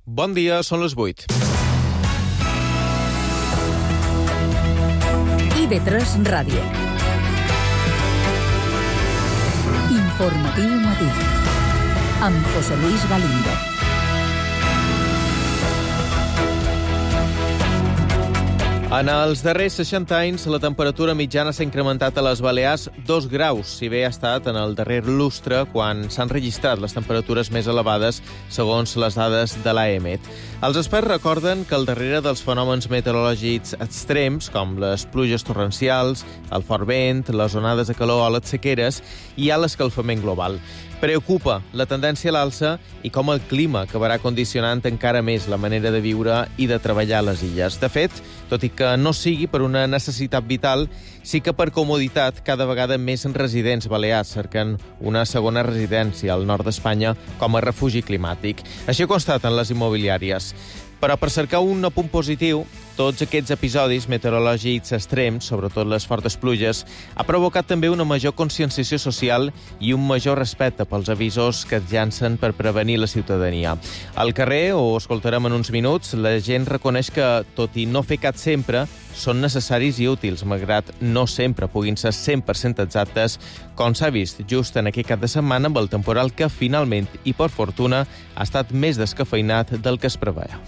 Bon dia, són les 8. IB3 Ràdio. Informatiu matí. Amb José Luis Galindo. En els darrers 60 anys, la temperatura mitjana s'ha incrementat a les Balears 2 graus, si bé ha estat en el darrer lustre quan s'han registrat les temperatures més elevades, segons les dades de l'AEMET. Els experts recorden que al darrere dels fenòmens meteorològics extrems, com les pluges torrencials, el fort vent, les onades de calor o les sequeres, hi ha l'escalfament global. Preocupa la tendència a l'alça i com el clima acabarà condicionant encara més la manera de viure i de treballar a les illes. De fet, tot i que no sigui per una necessitat vital, sí que per comoditat cada vegada més residents balears cerquen una segona residència al nord d'Espanya com a refugi climàtic. Així ho constaten les immobiliàries. Però per cercar un punt positiu, tots aquests episodis meteorològics extrems, sobretot les fortes pluges, ha provocat també una major conscienciació social i un major respecte pels avisos que es llancen per prevenir la ciutadania. Al carrer, ho escoltarem en uns minuts, la gent reconeix que, tot i no fer cas sempre, són necessaris i útils, malgrat no sempre puguin ser 100% exactes, com s'ha vist just en aquest cap de setmana amb el temporal que finalment, i per fortuna, ha estat més descafeinat del que es preveia.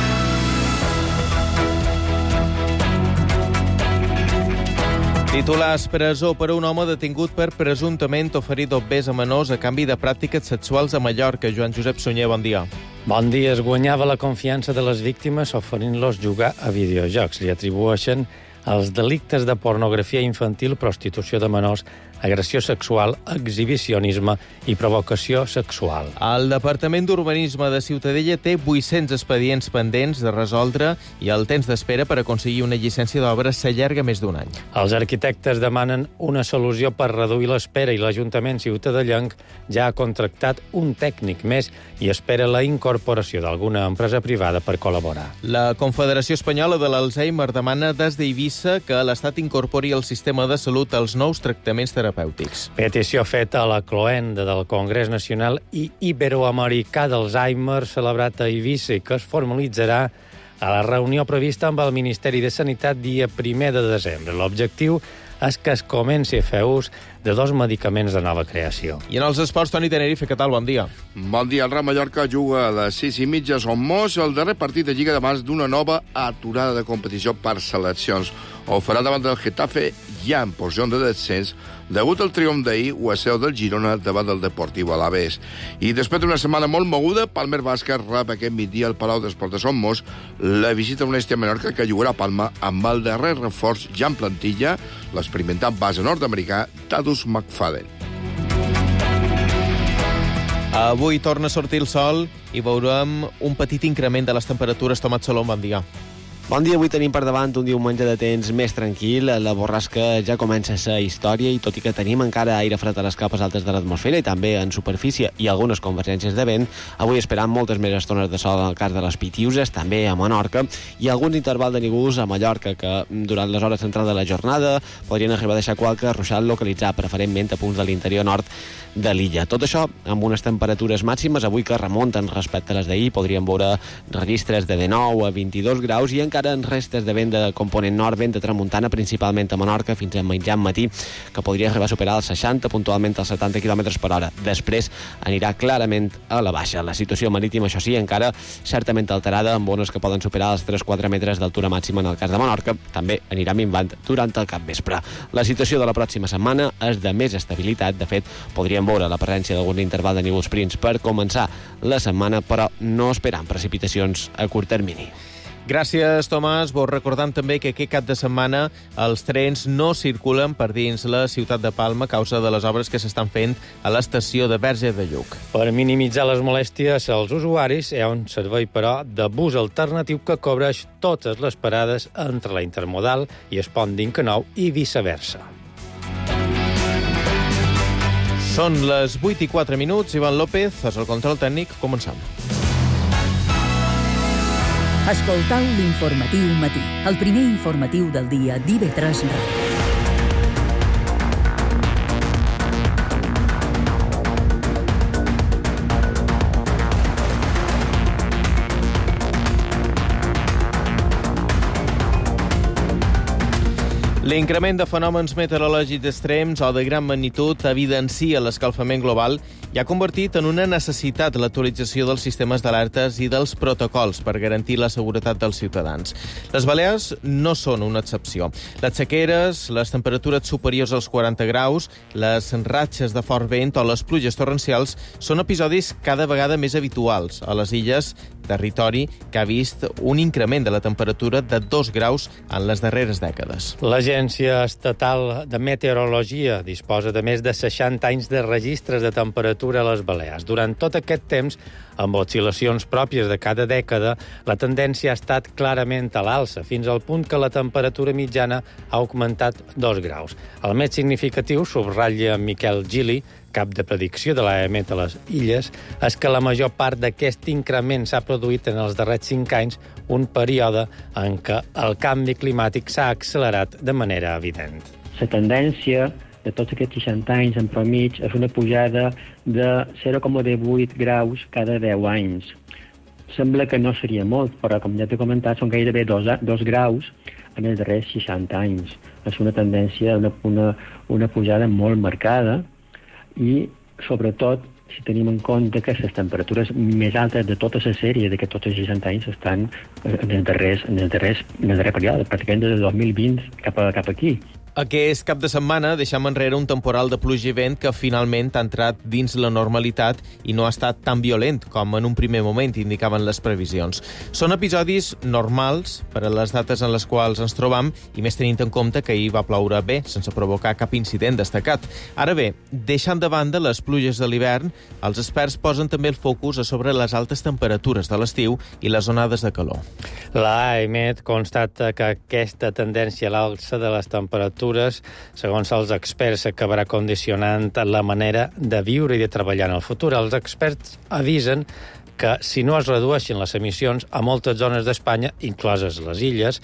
Titulars: presó per a un home detingut per presumptament oferir dobbers a menors a canvi de pràctiques sexuals a Mallorca. Joan Josep Sunyer, bon dia. Bon dia. Es guanyava la confiança de les víctimes oferint-los jugar a videojocs. Li atribueixen els delictes de pornografia infantil, prostitució de menors, agressió sexual, exhibicionisme i provocació sexual. El Departament d'Urbanisme de Ciutadella té 800 expedients pendents de resoldre i el temps d'espera per aconseguir una llicència d'obra s'allarga més d'un any. Els arquitectes demanen una solució per reduir l'espera i l'Ajuntament ciutadellenc ja ha contractat un tècnic més i espera la incorporació d'alguna empresa privada per col·laborar. La Confederació Espanyola de l'Alzheimer demana des d'Eivissa que l'Estat incorpori al sistema de salut els nous tractaments terapèutics. Petició feta a la cloenda del Congrés Nacional i Iberoamericà d'Alzheimer celebrat a Eivissa i que es formalitzarà a la reunió prevista amb el Ministeri de Sanitat dia 1 de desembre. L'objectiu és que es comenci a fer ús de 2 medicaments de nova creació. I en els esports, Toni Tenerife, què tal? Bon dia. Bon dia. El Real Mallorca juga a les 6:30 a Son Mos, el darrer partit de Lliga d'abans d'una nova aturada de competició per seleccions. Ho farà davant del Getafe, ja en posició de descens, degut al triomf d'ahir o a seu del Girona davant del Deportiu Alavés. I després d'una setmana molt moguda, Palmer Bàsquet rep aquest migdia al Palau d'Esports de Son Mos la visita a un Estia Menorca que jugarà a Palma amb el darrer reforç ja en plantilla, l'experimentat base nord-americà Tadus McFadden. Avui torna a sortir el sol i veurem un petit increment de les temperatures. Tomat Salom, bon dia. Bon dia, avui tenim per davant un diumenge de temps més tranquil. La borrasca ja comença a ser història i tot i que tenim encara aire fred a les capes altes de l'atmosfera i també en superfície i algunes convergències de vent, avui esperam moltes més estones de sol en el cas de les Pitiuses, també a Menorca, i alguns intervals de núvols a Mallorca que durant les hores centrals de la jornada podrien arribar a deixar qualque ruixat localitzat, preferentment a punts de l'interior nord de l'illa. Tot això amb unes temperatures màximes avui que remunten respecte a les d'ahir. Podríem veure registres de 19 a 22 graus i encara en restes de vent de component nord, vent de tramuntana, principalment a Menorca, fins a mitjan matí, que podria arribar a superar els 60, puntualment els 70 km per hora. Després anirà clarament a la baixa. La situació marítima, això sí, encara certament alterada, amb ones que poden superar els 3-4 metres d'altura màxima en el cas de Menorca. També anirà minvant durant el capvespre. La situació de la pròxima setmana és de més estabilitat. De fet, podríem veure la presència d'algun interval de núvols prims per començar la setmana, però no esperant precipitacions a curt termini. Gràcies, Tomàs. Vos recordant també que aquest cap de setmana els trens no circulen per dins la ciutat de Palma a causa de les obres que s'estan fent a l'estació de Verge de Lluc. Per minimitzar les molèsties als usuaris, hi ha un servei, però, de bus alternatiu que cobreix totes les parades entre la intermodal i el pont d'Incanou i viceversa. Són les 8:04. Ivan López, és el control tècnic. Comencem. Escoltau l'informatiu matí, el primer informatiu del dia d'IB3 Ràdio. L'increment de fenòmens meteorològics extrems o de gran magnitud evidencia l'escalfament global i ha convertit en una necessitat l'actualització dels sistemes d'alertes i dels protocols per garantir la seguretat dels ciutadans. Les Balears no són una excepció. Les sequeres, les temperatures superiors als 40 graus, les ratxes de fort vent o les pluges torrencials són episodis cada vegada més habituals a les illes, territori que ha vist un increment de la temperatura de 2 graus en les darreres dècades. L'Agència Estatal de Meteorologia disposa de més de 60 anys de registres de temperatura a les Balears. Durant tot aquest temps, amb oscil·lacions pròpies de cada dècada, la tendència ha estat clarament a l'alça, fins al punt que la temperatura mitjana ha augmentat 2 graus. El més significatiu, subratlla Miquel Gili, cap de predicció de l'AEMET a les illes, és que la major part d'aquest increment s'ha produït en els darrers 5 anys, un període en què el canvi climàtic s'ha accelerat de manera evident. La tendència de tots aquests 60 anys en promig és una pujada de 0,8 graus cada 10 anys. Sembla que no seria molt, però com ja t'he comentat, són gairebé 2 graus en els darrers 60 anys. És una tendència, una pujada molt marcada i, sobretot, si tenim en compte que les temperatures més altes de tota la sèrie de tots els 60 anys estan en el darrer període, pràcticament des del 2020 cap aquí. Aquest cap de setmana deixem enrere un temporal de pluja i vent que finalment ha entrat dins la normalitat i no ha estat tan violent com en un primer moment indicaven les previsions. Són episodis normals per a les dates en les quals ens trobam i més tenint en compte que ahir va ploure bé, sense provocar cap incident destacat. Ara bé, deixant de banda les pluges de l'hivern, els experts posen també el focus a sobre les altes temperatures de l'estiu i les onades de calor. L'AEMET constata que aquesta tendència a l'alça de les temperatures, segons els experts, acabarà condicionant la manera de viure i de treballar en el futur. Els experts avisen que si no es redueixen les emissions a moltes zones d'Espanya, incloses les illes,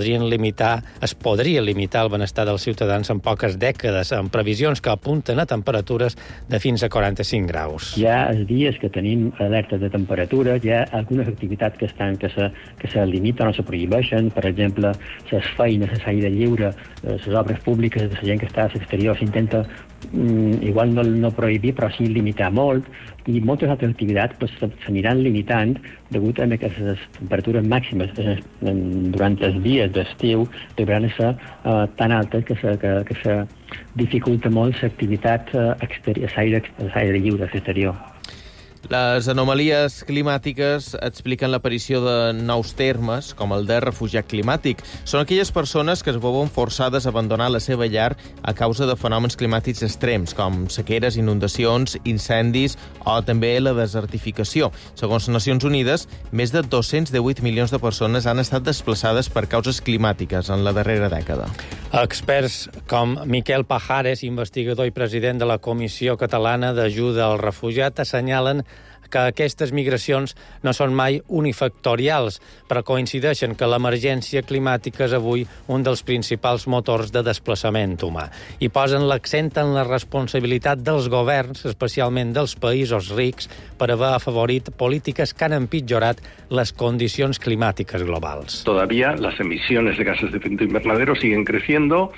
es podria limitar el benestar dels ciutadans en poques dècades, amb previsions que apunten a temperatures de fins a 45 graus. Hi ha els dies que tenim alertes de temperatura, hi ha algunes activitats que se limiten o se prohibeixen, per exemple, les feines, l'aire lliure, les obres públiques de la gent que està a l'exterior s'intenta igual no prohibir, però sí limitar molt, i moltes altres activitats s'aniran limitant degut a que les temperatures màximes durant els dies d'estiu arribaran a ser tan altes que se dificulta molt l'activitat l'aire lliure a l'exterior. Les anomalies climàtiques expliquen l'aparició de nous termes, com el de refugiat climàtic. Són aquelles persones que es veuen forçades a abandonar la seva llar a causa de fenòmens climàtics extrems, com sequeres, inundacions, incendis o també la desertificació. Segons Nacions Unides, més de 218 milions de persones han estat desplaçades per causes climàtiques en la darrera dècada. Experts com Miquel Pajares, investigador i president de la Comissió Catalana d'Ajuda al Refugiat, assenyalen que aquestes migracions no són mai unifactorials, però coincideixen que l'emergència climàtica és avui un dels principals motors de desplaçament humà. I posen l'accent en la responsabilitat dels governs, especialment dels països rics, per haver afavorit polítiques que han empitjorat les condicions climàtiques globals. Todavía las emisiones de gases de efecto invernadero siguen creciendo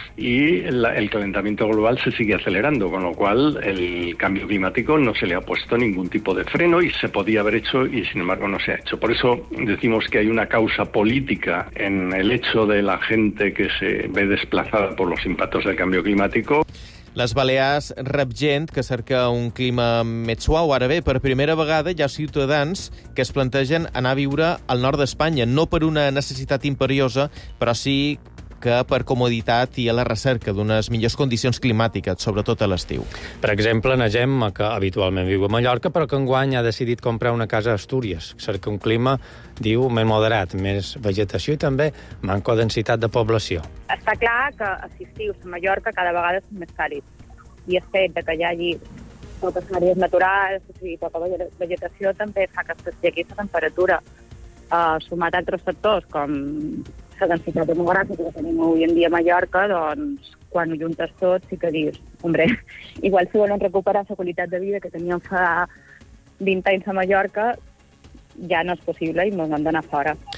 y el calentamiento global se sigue acelerando, con lo cual el cambio climático no se le ha puesto ningún tipo de freno y se podía haber hecho y sin embargo no se ha hecho. Por eso decimos que hay una causa política en el hecho de la gente que se ve desplazada por los impactos del cambio climático. Les Balears rep gent que cerca un clima més suau. Ara bé, per primera vegada hi ha ciutadans que es plantegen anar a viure al nord d'Espanya, no per una necessitat imperiosa, però sí que per comoditat i a la recerca d'unes millors condicions climàtiques, sobretot a l'estiu. Per exemple, na Gemma, que habitualment viu a Mallorca, però que enguany ha decidit comprar una casa a Astúries. Cerca un clima, diu, més moderat, més vegetació i també manco densitat de població. Està clar que els estius a Mallorca cada vegada són més càlids. I el fet que hi hagi totes àrees naturals, o sigui, tota vegetació, també fa que s'aixequi la temperatura. Sumat a altres factors, com la densitat demogràfica que tenim avui en dia a Mallorca, doncs, quan ho juntes tot, sí que dius, hombre, igual si volen recuperar la qualitat de vida que teníem fa 20 anys a Mallorca, ja no és possible i ens hem d'anar fora.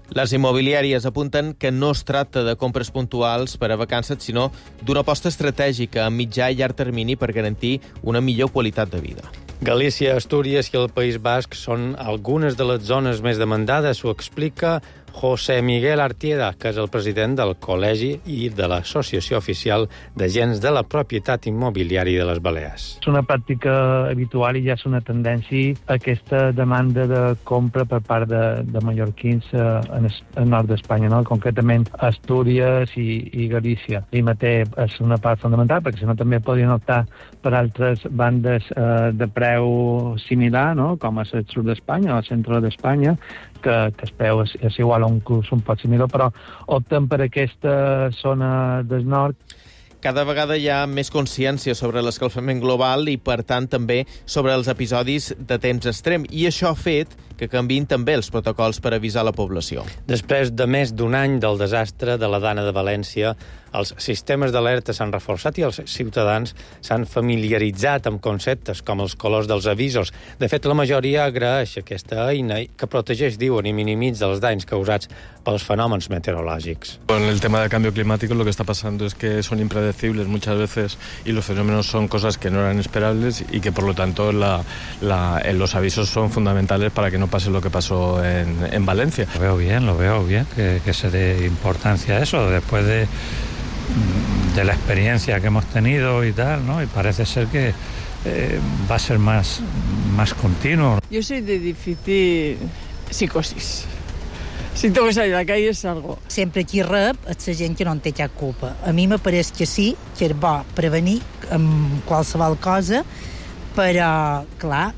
Les immobiliàries apunten que no es tracta de compres puntuals per a vacances, sinó d'una aposta estratègica a mitjà i llarg termini per garantir una millor qualitat de vida. Galícia, Astúries i el País Basc són algunes de les zones més demandades, ho explica José Miguel Artieda, que és el president del Col·legi i de l'Associació Oficial d'Agents de la Propietat Immobiliària de les Balears. És una pràctica habitual i ja és una tendència aquesta demanda de compra per part de mallorquins al nord d'Espanya, no? Concretament Astúries i Galícia. I mateix és una part fonamental, perquè si no també podrien optar per altres bandes de preu similar, no? Com és el sud d'Espanya o el centre d'Espanya, que el preu és igual a un curs un poc similar, però opten per aquesta zona del nord. Cada vegada hi ha més consciència sobre l'escalfament global i, per tant, també sobre els episodis de temps extrem. I això ha fet que canviïn també els protocols per avisar la població. Després de més d'un any del desastre de la Dana de València, els sistemes d'alerta s'han reforçat i els ciutadans s'han familiaritzat amb conceptes com els colors dels avisos. De fet, la majoria agraeix aquesta eina que protegeix, diuen, i minimitza els danys causats pels fenòmens meteorològics. Con el tema del cambio climático lo que está pasando es que son impredecibles muchas veces y los fenómenos son cosas que no eran esperables y que por lo tanto los avisos son fundamentales para que no pase lo que pasó en Valencia. Lo veo bien que se dé importancia a eso después de la experiencia que hemos tenido y tal, ¿no? Y parece ser que va a ser más continuo. Yo soy de difícil psicosis. Si tengo que salir a la calle salgo. Sempre qui rep és la gent que no en té cap culpa. A mi me pareix que sí, que és bo prevenir amb qualsevol cosa, però, clar,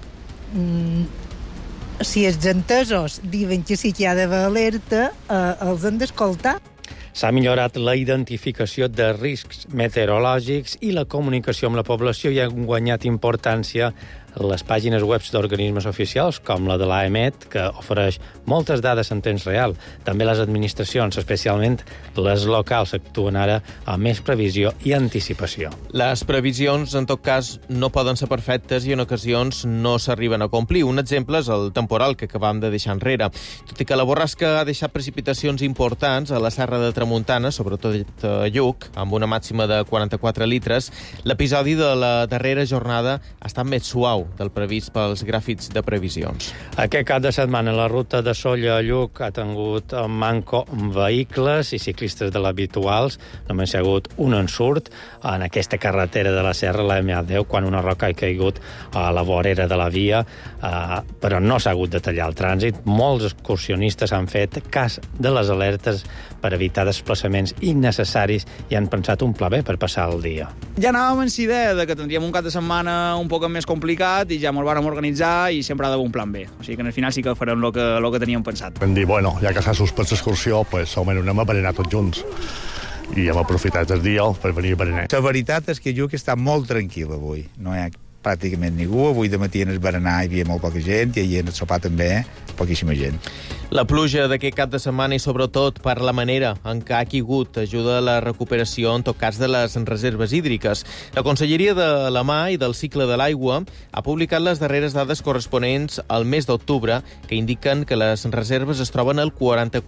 si els entesos diuen que sí que hi ha d'haver alerta, els han d'escoltar. S'ha millorat la identificació de riscs meteorològics i la comunicació amb la població i han guanyat importància les pàgines web d'organismes oficials, com la de l'AEMET, que ofereix moltes dades en temps real. També les administracions, especialment les locals, actuen ara amb més previsió i anticipació. Les previsions, en tot cas, no poden ser perfectes i en ocasions no s'arriben a complir. Un exemple és el temporal que acabam de deixar enrere. Tot i que la borrasca ha deixat precipitacions importants a la Serra de Tramuntana, sobretot a Lluc, amb una màxima de 44 litres, l'episodi de la darrera jornada ha estat més suau del previst pels gràfics de previsions. Aquest cap de setmana la ruta de Sóller a Lluc ha tingut manco vehicles i ciclistes de l'habituals. Només hi ha hagut un ensurt en aquesta carretera de la Serra, la MA10, quan una roca ha caigut a la vorera de la via, però no s'ha hagut de tallar el trànsit. Molts excursionistes han fet cas de les alertes per evitar desplaçaments innecessaris i han pensat un pla B per passar el dia. Ja anàvem amb la idea de que tindríem un cap de setmana un poc més complicat i ja ens vam organitzar i sempre ha d'haver un plan B. O sigui que al final sí que farem el que teníem pensat. Vam dir, bueno, ja que s'ha suspès l'excursió, pues almenys anem a berenar tots junts. I hem aprofitat el dia per venir a berenar. La veritat és que Lluc està molt tranquil avui. No hi ha pràcticament ningú. Avui de matí en el berenar hi havia molt poca gent i ahir en el sopar també poquíssima gent. La pluja d'aquest cap de setmana i sobretot per la manera en què ha caigut ajuda a la recuperació, en tot cas, de les reserves hídriques. La Conselleria de la Mar i del Cicle de l'Aigua ha publicat les darreres dades corresponents al mes d'octubre que indiquen que les reserves es troben al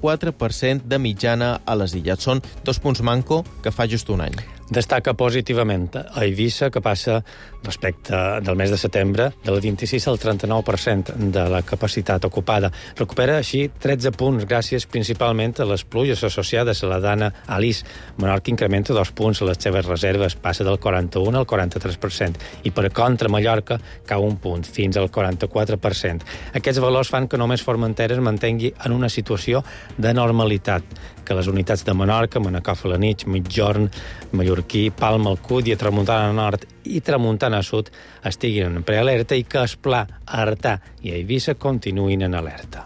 44% de mitjana a les illes. Són 2 punts manco que fa just un any. Destaca positivament a Eivissa, que passa respecte del mes de setembre del 26 al 39% de la capacitat ocupada. Recupera així 13 punts gràcies principalment a les pluges associades a la Dana Alice. Menorca incrementa 2 punts a les seves reserves, passa del 41 al 43%, i per contra Mallorca cau 1 punt, fins al 44%. Aquests valors fan que només Formentera es mantengui en una situació de normalitat, que les unitats de Menorca, Manacor Felanitx, Migjorn, Mallorquí, Palma, Alcúdia, Tramuntana Nord i Tramuntana Sud estiguin en prealerta i que Esplà, Artà i Eivissa continuïn en alerta.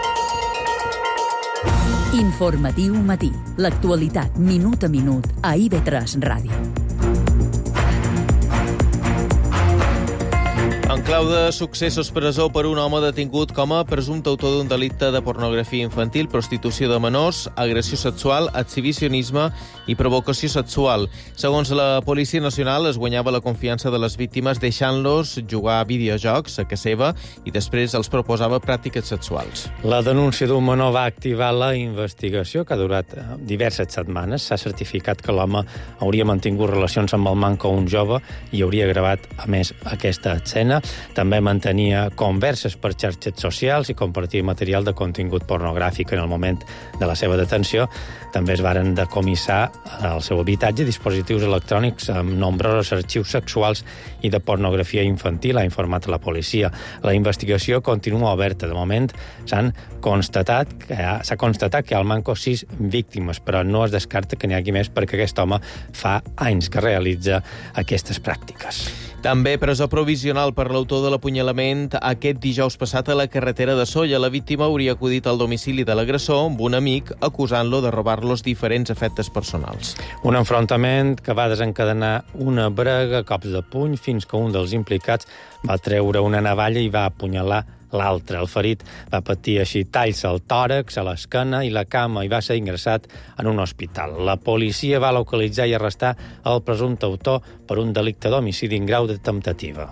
Informatiu matí. L'actualitat minut a minut a IB3 Ràdio. En clau de successos, presó per un home detingut com a presumpte autor d'un delicte de pornografia infantil, prostitució de menors, agressió sexual, exhibicionisme i provocació sexual. Segons la Policia Nacional, es guanyava la confiança de les víctimes deixant-los jugar a videojocs a casa seva i després els proposava pràctiques sexuals. La denúncia d'un menor va activar la investigació, que ha durat diverses setmanes. S'ha certificat que l'home hauria mantingut relacions amb el manco un jove i hauria gravat, a més, aquesta escena. També mantenia converses per xarxes socials i compartia material de contingut pornogràfic en el moment de la seva detenció. També es varen decomissar al seu habitatge dispositius electrònics amb nombrosos arxius sexuals i de pornografia infantil, ha informat la policia. La investigació continua oberta. De moment s'ha constatat que hi ha al manco 6 víctimes, però no es descarta que n'hi hagi més perquè aquest home fa anys que realitza aquestes pràctiques. També presó provisional per l'autor de l'apunyalament aquest dijous passat a la carretera de Sóller. La víctima hauria acudit al domicili de l'agressor amb un amic acusant-lo de robar-los diferents efectes personals. Un enfrontament que va desencadenar una brega, cops de puny, fins que un dels implicats va treure una navalla i va apunyalar l'altre. El ferit va patir així talls al tòrax, a l'esquena i la cama i va ser ingressat en un hospital. La policia va localitzar i arrestar el presumpte autor per un delicte d'homicidi en grau de temptativa.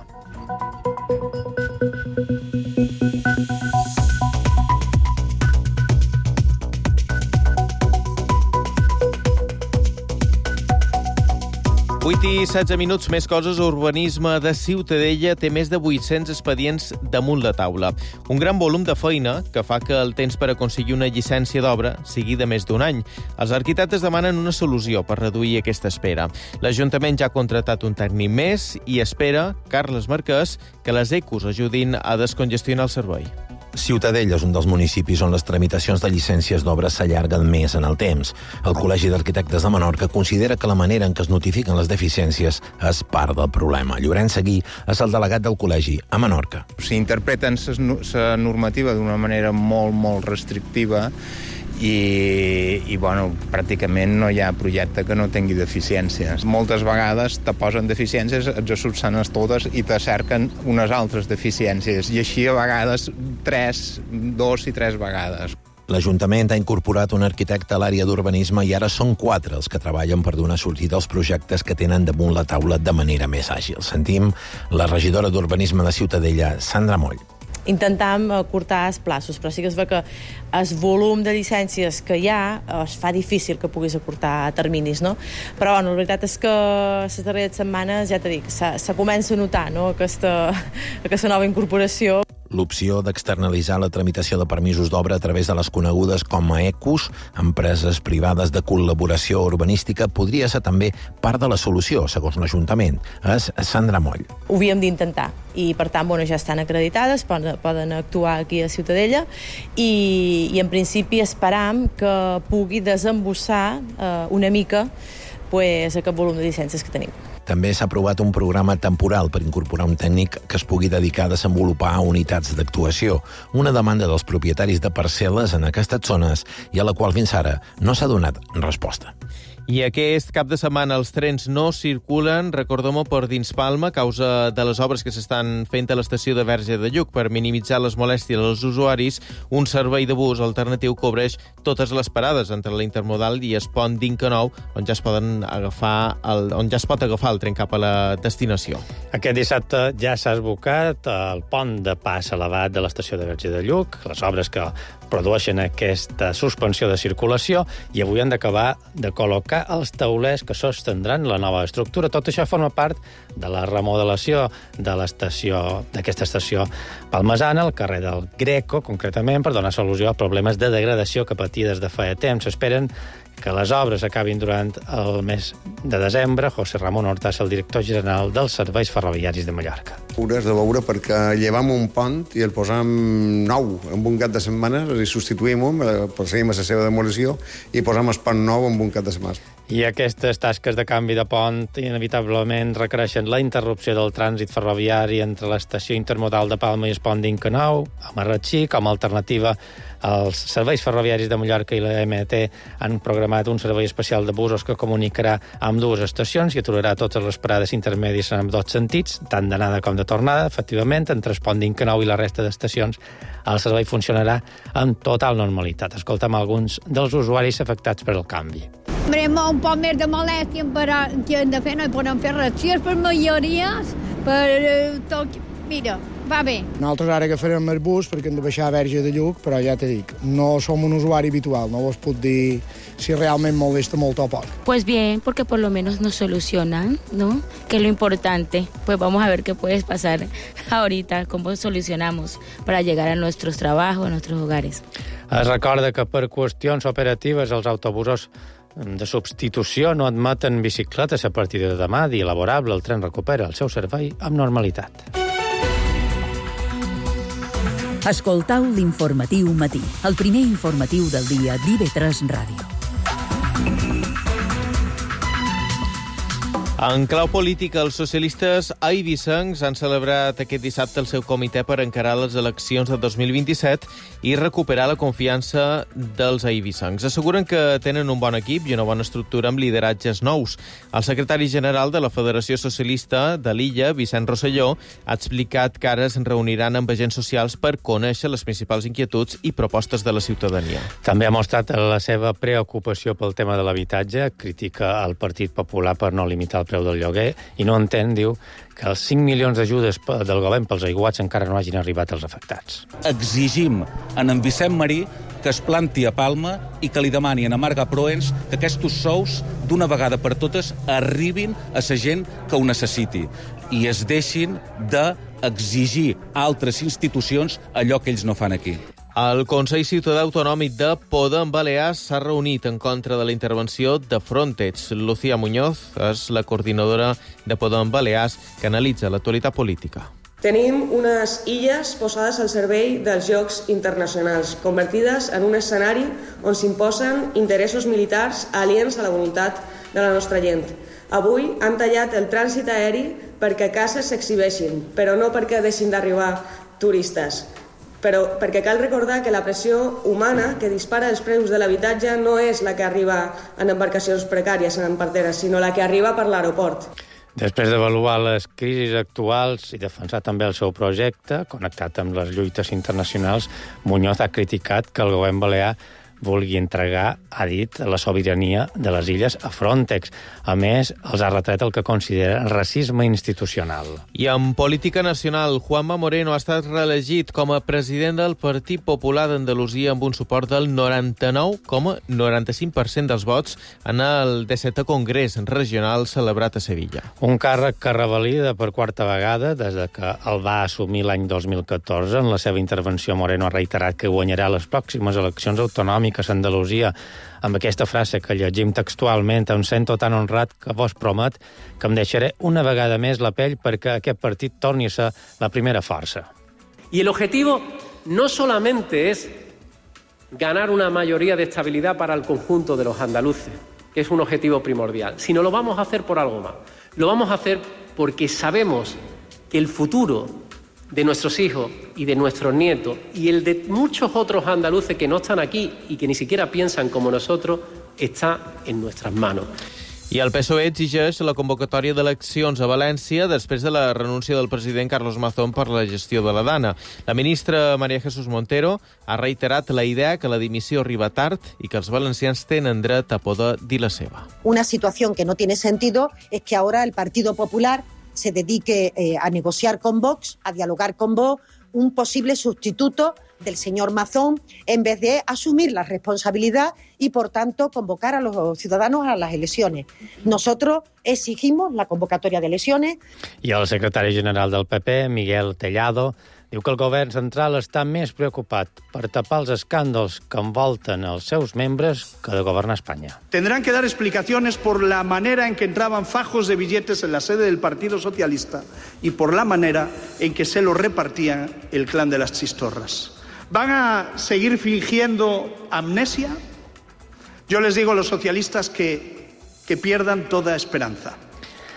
I 16 minuts, més coses. Urbanisme de Ciutadella té més de 800 expedients damunt la taula. Un gran volum de feina que fa que el temps per aconseguir una llicència d'obra sigui de més d'un any. Els arquitectes demanen una solució per reduir aquesta espera. L'Ajuntament ja ha contratat un tècnic més i espera, Carles Marquès, que les ECUs ajudin a descongestionar el servei. Ciutadella és un dels municipis on les tramitacions de llicències d'obres s'allarguen més en el temps. El Col·legi d'Arquitectes de Menorca considera que la manera en què es notifiquen les deficiències és part del problema. Llorenç Seguí és el delegat del col·legi a Menorca. S'interpreten la normativa d'una manera molt restrictiva i bueno, pràcticament no hi ha projecte que no tingui deficiències. Moltes vegades te posen deficiències, et soluciones totes i te cerquen unes altres deficiències. I així a vegades 2 i 3 vegades. L'Ajuntament ha incorporat un arquitecte a l'àrea d'urbanisme i ara són 4 els que treballen per donar sortida als projectes que tenen damunt la taula de manera més àgil. Sentim la regidora d'Urbanisme de Ciutadella, Sandra Moll. Intentam acurtar els plaços, però sí que es ve que el volum de llicències que hi ha es fa difícil que puguis acurtar terminis, no? Però bueno, la veritat és que les darreres setmanes, ja t'he dit, se comença a notar, no?, aquesta nova incorporació. L'opció d'externalitzar la tramitació de permisos d'obra a través de les conegudes com a ECUs, empreses privades de col·laboració urbanística, podria ser també part de la solució, segons l'Ajuntament. És Sandra Moll. Ho havíem d'intentar i, per tant, bueno, ja estan acreditades, poden actuar aquí a Ciutadella i en principi esperam que pugui desembossar una mica aquest volum de llicències que tenim. També s'ha aprovat un programa temporal per incorporar un tècnic que es pugui dedicar a desenvolupar unitats d'actuació, una demanda dels propietaris de parcel·les en aquestes zones i a la qual fins ara no s'ha donat resposta. I aquest cap de setmana els trens no circulen, recordem-ho, per dins Palma, a causa de les obres que s'estan fent a l'estació de Verge de Lluc. Per minimitzar les molèsties als usuaris, un servei de bus alternatiu cobreix totes les parades entre l'Intermodal i el pont d'Incanou, on ja es pot agafar el tren cap a la destinació. Aquest dissabte ja s'ha esbocat el pont de pas elevat de l'estació de Verge de Lluc, les obres que produeixen aquesta suspensió de circulació, i avui han d'acabar de col·locar els taulers que sostendran la nova estructura. Tot això forma part de la remodelació de l'estació, d'aquesta estació palmesana, al carrer del Greco, concretament, per donar solució a problemes de degradació que patia des de feia temps. S'esperen que les obres acabin durant el mes de desembre. José Ramon Horta és el director general dels Serveis Ferroviaris de Mallorca. Has de veure perquè llevam un pont i el posam nou en un cap de setmanes, i substituïm-ho, procedim a la seva demolició i posam el pont nou en un cap de setmanes. I aquestes tasques de canvi de pont inevitablement requereixen la interrupció del trànsit ferroviari entre l'estació intermodal de Palma i el pont d'Incanou, a Marratxí. Com a alternativa, els serveis ferroviaris de Mallorca i la MT han programat programat un servei especial de busos que comunicarà amb dues estacions i aturarà totes les parades intermèdies en dos sentits, tant d'anada com de tornada. Efectivament, entre Esponding Canou i la resta d'estacions, el servei funcionarà amb total normalitat. Escoltem alguns dels usuaris afectats per el canvi. Un poc més de molèstia, però què hem de fer? No hi podem fer res. Si és per majories, per tot... Mira, va bé. Nosaltres ara agafarem el bus perquè hem de baixar a Verge de Lluc, però ja t'he dit, no som un usuari habitual, no vos puc dir si realment molesta molt o poc. Pues bien, porque por lo menos nos solucionan, ¿no? Que es lo importante. Pues vamos a ver qué puede pasar ahorita, cómo solucionamos para llegar a nuestros trabajos, a nuestros hogares. Es recorda que per qüestions operatives els autobusos de substitució no admeten bicicletes a partir de demà, dia laborable. El tren recupera el seu servei amb normalitat. Escoltau l'informatiu matí, el primer informatiu del dia d'IV3 Ràdio. En clau política, els socialistes eivissencs han celebrat aquest dissabte el seu comitè per encarar les eleccions de 2027 i recuperar la confiança dels eivissencs. Asseguren que tenen un bon equip i una bona estructura amb lideratges nous. El secretari general de la Federació Socialista de l'Illa, Vicent Rosselló, ha explicat que ara es reuniran amb agents socials per conèixer les principals inquietuds i propostes de la ciutadania. També ha mostrat la seva preocupació pel tema de l'habitatge, critica el Partit Popular per no limitar el preu del lloguer i no entén, diu, que els 5 milions d'ajudes del govern pels aiguats encara no hagin arribat als afectats. Exigim en Vicent Marí que es planti a Palma i que li demani a Marga Proens que aquests sous, d'una vegada per totes, arribin a la gent que ho necessiti i es deixin d'exigir a altres institucions allò que ells no fan aquí. El Consell Ciutadà Autonòmic de Podem Balears s'ha reunit en contra de la intervenció de Frontex. Lucía Muñoz és la coordinadora de Podem Balears que analitza l'actualitat política. Tenim unes illes posades al servei dels jocs internacionals, convertides en un escenari on s'imposen interessos militars aliens a la voluntat de la nostra gent. Avui han tallat el trànsit aeri perquè cases s'exhibeixin, però no perquè deixin d'arribar turistes. Però perquè cal recordar que la pressió humana que dispara els preus de l'habitatge no és la que arriba en embarcacions precàries, en parteres, sinó la que arriba per l'aeroport. Després d'avaluar les crisis actuals i defensar també el seu projecte, connectat amb les lluites internacionals, Muñoz ha criticat que el govern balear vulgui entregar, ha dit, la sobirania de les illes a Frontex. A més, els ha retret el que considera racisme institucional. I en política nacional, Juanma Moreno ha estat reelegit com a president del Partit Popular d'Andalusia amb un suport del 99,95% dels vots en el 17è Congrés Regional celebrat a Sevilla. Un càrrec que revalida per quarta vegada des que el va assumir l'any 2014. En la seva intervenció, Moreno ha reiterat que guanyarà les pròximes eleccions autonòmiques a Andalusia, amb aquesta frase que llegim textualment: em sento tan honrat que vos promet que em deixaré una vegada més la pell perquè aquest partit torni a ser la primera força. Y el objetivo no solamente es ganar una mayoría de estabilidad para el conjunto de los andaluces, que es un objetivo primordial, sino lo vamos a hacer por algo más. Lo vamos a hacer porque sabemos que el futuro de nuestros hijos y de nuestros nietos y el de muchos otros andaluces que no están aquí y que ni siquiera piensan como nosotros está en nuestras manos. I el PSOE exigeix la convocatòria d'eleccions a València després de la renúncia del president Carlos Mazón per la gestió de la Dana. La ministra María Jesús Montero ha reiterat la idea que la dimissió arriba tard i que els valencians tenen dret a poder dir la seva. Una situación que no tiene sentido es que ahora el Partido Popular se dedique a negociar con Vox, a dialogar con Vox, un posible sustituto del señor Mazón, en vez de asumir la responsabilidad y, por tanto, convocar a los ciudadanos a las elecciones. Nosotros exigimos la convocatoria de elecciones. I el secretari general del PP, Miguel Tellado, diu que el govern central està més preocupat per tapar els escàndols que envolten els seus membres que de governar Espanya. Tendrán que dar explicaciones por la manera en que entraban fajos de billetes en la sede del Partido Socialista y por la manera en que se los repartía el clan de las chistorras. ¿Van a seguir fingiendo amnesia? Yo les digo a los socialistas que pierdan toda esperanza.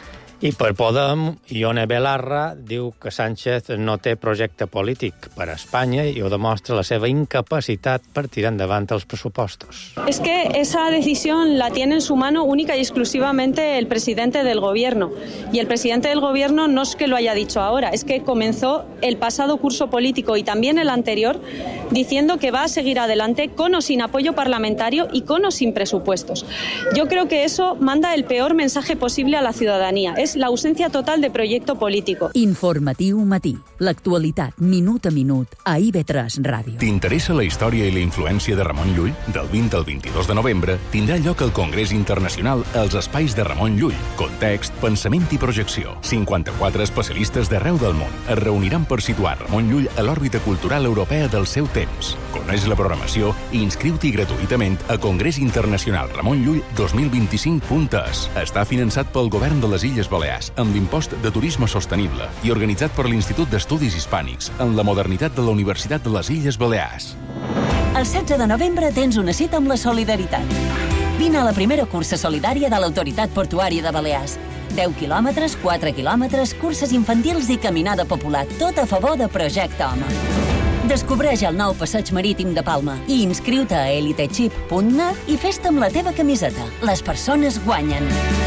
I per Podem, Ione Belarra diu que Sánchez no té projecte polític per a Espanya i ho demostra la seva incapacitat per tirar endavant els pressupostos. Es que esa decisión la tiene en su mano única y exclusivamente el presidente del gobierno. Y el presidente del gobierno no es que lo haya dicho ahora, es que comenzó el pasado curso político y también el anterior diciendo que va a seguir adelante con o sin apoyo parlamentario y con o sin presupuestos. Yo creo que eso manda el peor mensaje posible a la ciudadanía. Es la ausencia total de proyecto político. Informatiu Matí. L'actualitat, minut a minut, a IB3 Ràdio. T'interessa la història i la influència de Ramon Llull? Del 20 al 22 de novembre tindrà lloc el Congrés Internacional als espais de Ramon Llull. Context, pensament i projecció. 54 especialistes d'arreu del món es reuniran per situar Ramon Llull a l'òrbita cultural europea del seu temps. Coneix la programació i inscriu-t'hi gratuïtament a Congrés Internacional Ramon Llull 2025.es. Està finançat pel Govern de les Illes Balears amb l'impost de turisme sostenible i organitzat per l'Institut d'Estudis Hispànics en la modernitat de la Universitat de les Illes Balears. El 16 de novembre tens una cita amb la solidaritat. Vine a la primera cursa solidària de l'Autoritat Portuària de Balears. 10 quilòmetres, 4 quilòmetres, curses infantils i caminada popular, tot a favor de Projecte Home. Descobreix el nou passeig marítim de Palma i inscriu-te a elitechip.net i fes-te amb la teva camiseta. Les persones guanyen.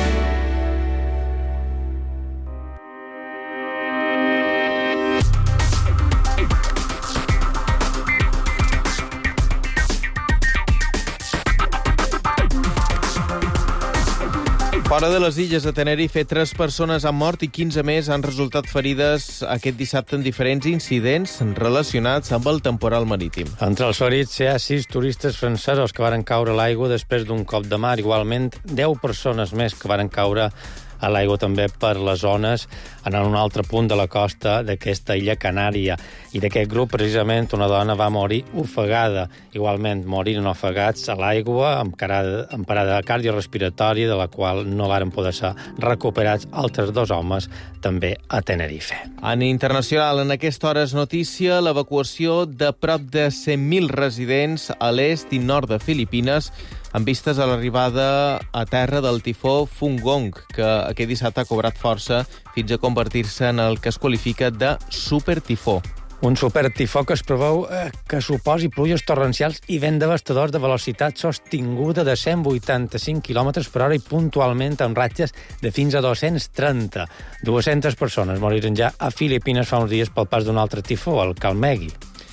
Fora de les illes, a Tenerife, 3 persones han mort i 15 més han resultat ferides aquest dissabte en diferents incidents relacionats amb el temporal marítim. Entre els ferits hi ha 6 turistes francesos que varen caure a l'aigua després d'un cop de mar. Igualment, 10 persones més que varen caure a l'aigua també per les ones en un altre punt de la costa d'aquesta illa Canària. I d'aquest grup, precisament, una dona va morir ofegada. Igualment, moriren ofegats a l'aigua amb parada cardiorrespiratòria, de la qual no varen poder ser recuperats altres 2 homes, també a Tenerife. En internacional, en aquesta hora és notícia l'evacuació de prop de 100.000 residents a l'est i nord de Filipines amb vistes a l'arribada a terra del tifó Fungong, que aquest dissabte ha cobrat força fins a convertir-se en el que es qualifica de supertifó. Un supertifó que es preveu que suposi pluges torrencials i vent devastadors de velocitat sostinguda de 185 km per hora i puntualment amb ratxes de fins a 230. 200 persones moriren ja a Filipines fa uns dies pel pas d'un altre tifó, el Kalmegi.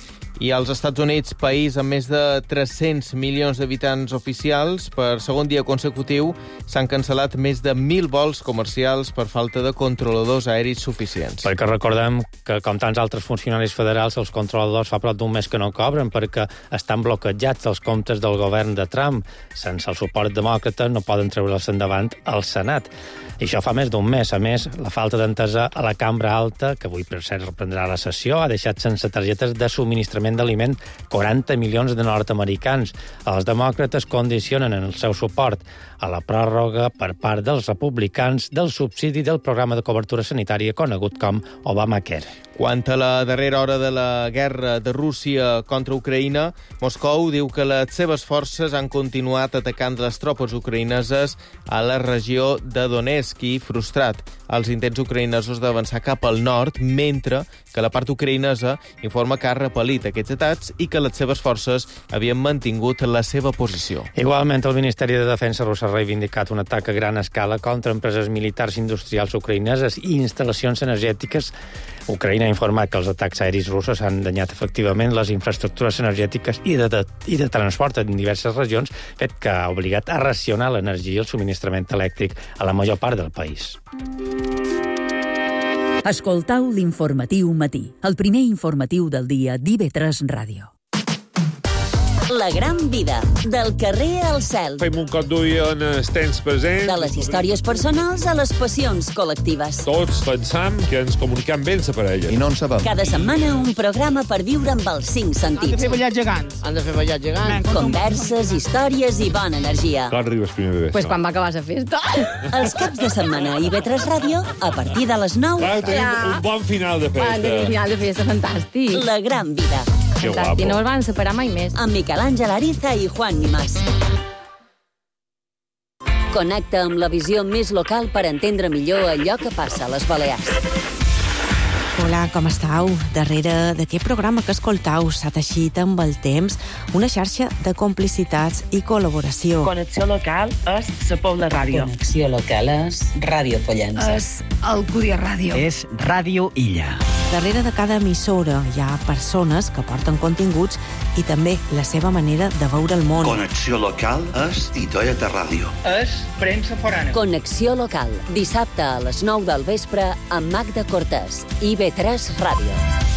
I als Estats Units, país amb més de 300 milions d'habitants oficials, per segon dia consecutiu s'han cancel·lat més de 1.000 vols comercials per falta de controladors aèris suficients. Perquè recordem que, com tants altres funcionaris federals, els controladors fa prop d'un mes que no cobren perquè estan bloquejats els comptes del govern de Trump. Sense el suport demòcrata no poden treure'ls endavant al Senat. I això fa més d'un mes. A més, la falta d'entesa a la Cambra Alta, que avui per cert reprendrà la sessió, ha deixat sense targetes de subministrament d'aliment 40 milions de nord-americans. Els demòcrates condicionen en el seu suport a la pròrroga per part dels republicans del subsidi del programa de cobertura sanitària conegut com Obamacare. Quant a la darrera hora de la guerra de Rússia contra Ucraïna, Moscou diu que les seves forces han continuat atacant les tropes ucraïneses a la regió de Donetsk i frustrat els intents ucraïnesos d'avançar cap al nord, mentre que la part ucraïnesa informa que ha repel·lit aquests atacs i que les seves forces havien mantingut la seva posició. Igualment, el Ministeri de Defensa rus ha reivindicat un atac a gran escala contra empreses militars industrials ucraïneses i instal·lacions energètiques. Ucraïna ha informat que els atacs aèris russos han danyat efectivament les infraestructures energètiques i de transport en diverses regions, fet que ha obligat a racionar l'energia i el subministrament elèctric a la major part del país. Escoltau l'Informatiu Matí, el primer informatiu del dia d'IB3 Ràdio. La gran vida, del carrer al cel. Fem un cop d'ull en el temps present. De les històries personals a les passions col·lectives. Tots pensam que ens comuniquem bé amb la parella. I no en sabem. Cada setmana un programa per viure amb els 5 sentits. Han de fer ballar gegants. Han de fer ballar gegants. Converses, històries i bona energia. Quan arribes primer de Pues quan va acabar la festa. Els caps de setmana a IB3 Ràdio, a partir de les 9. Clar, tenim un bon final de festa. Tenim un final de festa fantàstic. La gran vida. Que guapo. I no els van separar mai més. Amb Miquel Àngel Ariza i Juan Nimás. Connecta amb la visió més local per entendre millor allò que passa a les Balears. Hola, com estàu? Darrere d'aquest programa que escoltau s'ha teixit amb el temps una xarxa de complicitats i col·laboració. Connexió local és la Pobla Ràdio. Connexió local és Ràdio Pollença. És Alcúdia Ràdio. És Ràdio Illa. Darrere de cada emissora hi ha persones que porten continguts i també la seva manera de veure el món. Connexió local és Titoieta Ràdio. És premsa forana. Connexió local, dissabte a les 9 del vespre amb Magda Cortés, IB3 Ràdio.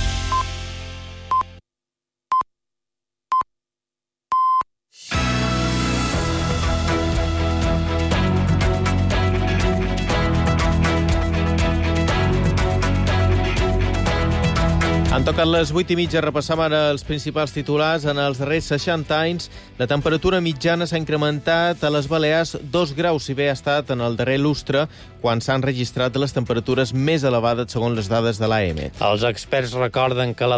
Han tocat les 8:30, repassam ara els principals titulars. En els darrers 60 anys, la temperatura mitjana s'ha incrementat a les Balears 2 graus, si bé ha estat en el darrer lustre, quan s'han registrat les temperatures més elevades segons les dades de l'AEMET. Els experts recorden que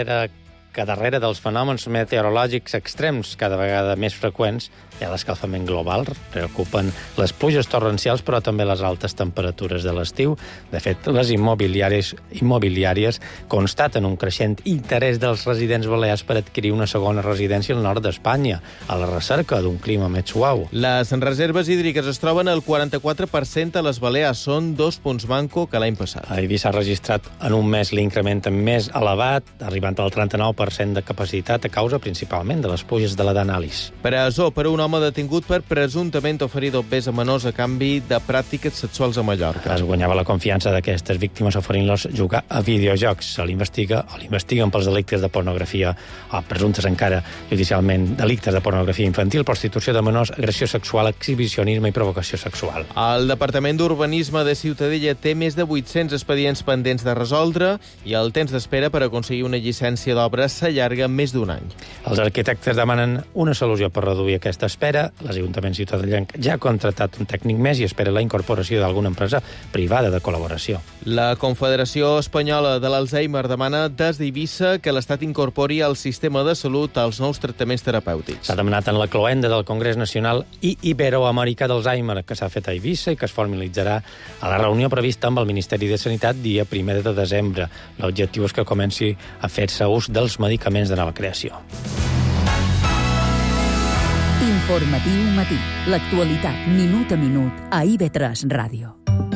darrere dels fenòmens meteorològics extrems cada vegada més freqüents hi ha l'escalfament global, preocupen les pluges torrencials, però també les altes temperatures de l'estiu. De fet, les immobiliàries constaten un creixent interès dels residents balears per adquirir una segona residència al nord d'Espanya, a la recerca d'un clima més suau. Les reserves hídriques es troben al 44% a les Balears, són 2 punts manco que l'any passat. A Eivissa s'ha registrat en un mes l'increment més elevat, arribant al 39% de capacitat a causa principalment de les pluges de la d'anàlis. Presó per un home detingut per presumptament oferir dobbers a menors a canvi de pràctiques sexuals a Mallorca. Es guanyava la confiança d'aquestes víctimes oferint-los jugar a videojocs. Se l'investiguen pels delictes de pornografia, o presumptes encara judicialment delictes de pornografia infantil, prostitució de menors, agressió sexual, exhibicionisme i provocació sexual. El Departament d'Urbanisme de Ciutadella té més de 800 expedients pendents de resoldre i el temps d'espera per aconseguir una llicència d'obra s'allarga més d'un any. Els arquitectes demanen una solució per reduir aquesta espera. L'Ajuntament ciutadella ja ha contractat un tècnic més i espera la incorporació d'alguna empresa privada de col·laboració. La Confederació Espanyola de l'Alzheimer demana des d'Eivissa que l'Estat incorpori al sistema de salut els nous tractaments terapèutics. S'ha demanat en la cloenda del Congrés Nacional i Iberoamericà d'Alzheimer, que s'ha fet a Eivissa i que es formalitzarà a la reunió prevista amb el Ministeri de Sanitat dia 1 de desembre. L'objectiu és que comenci a fer-se ús dels medicaments de nova creació. Informatiu matí. L'actualitat, minut a minut, a IB3 Ràdio.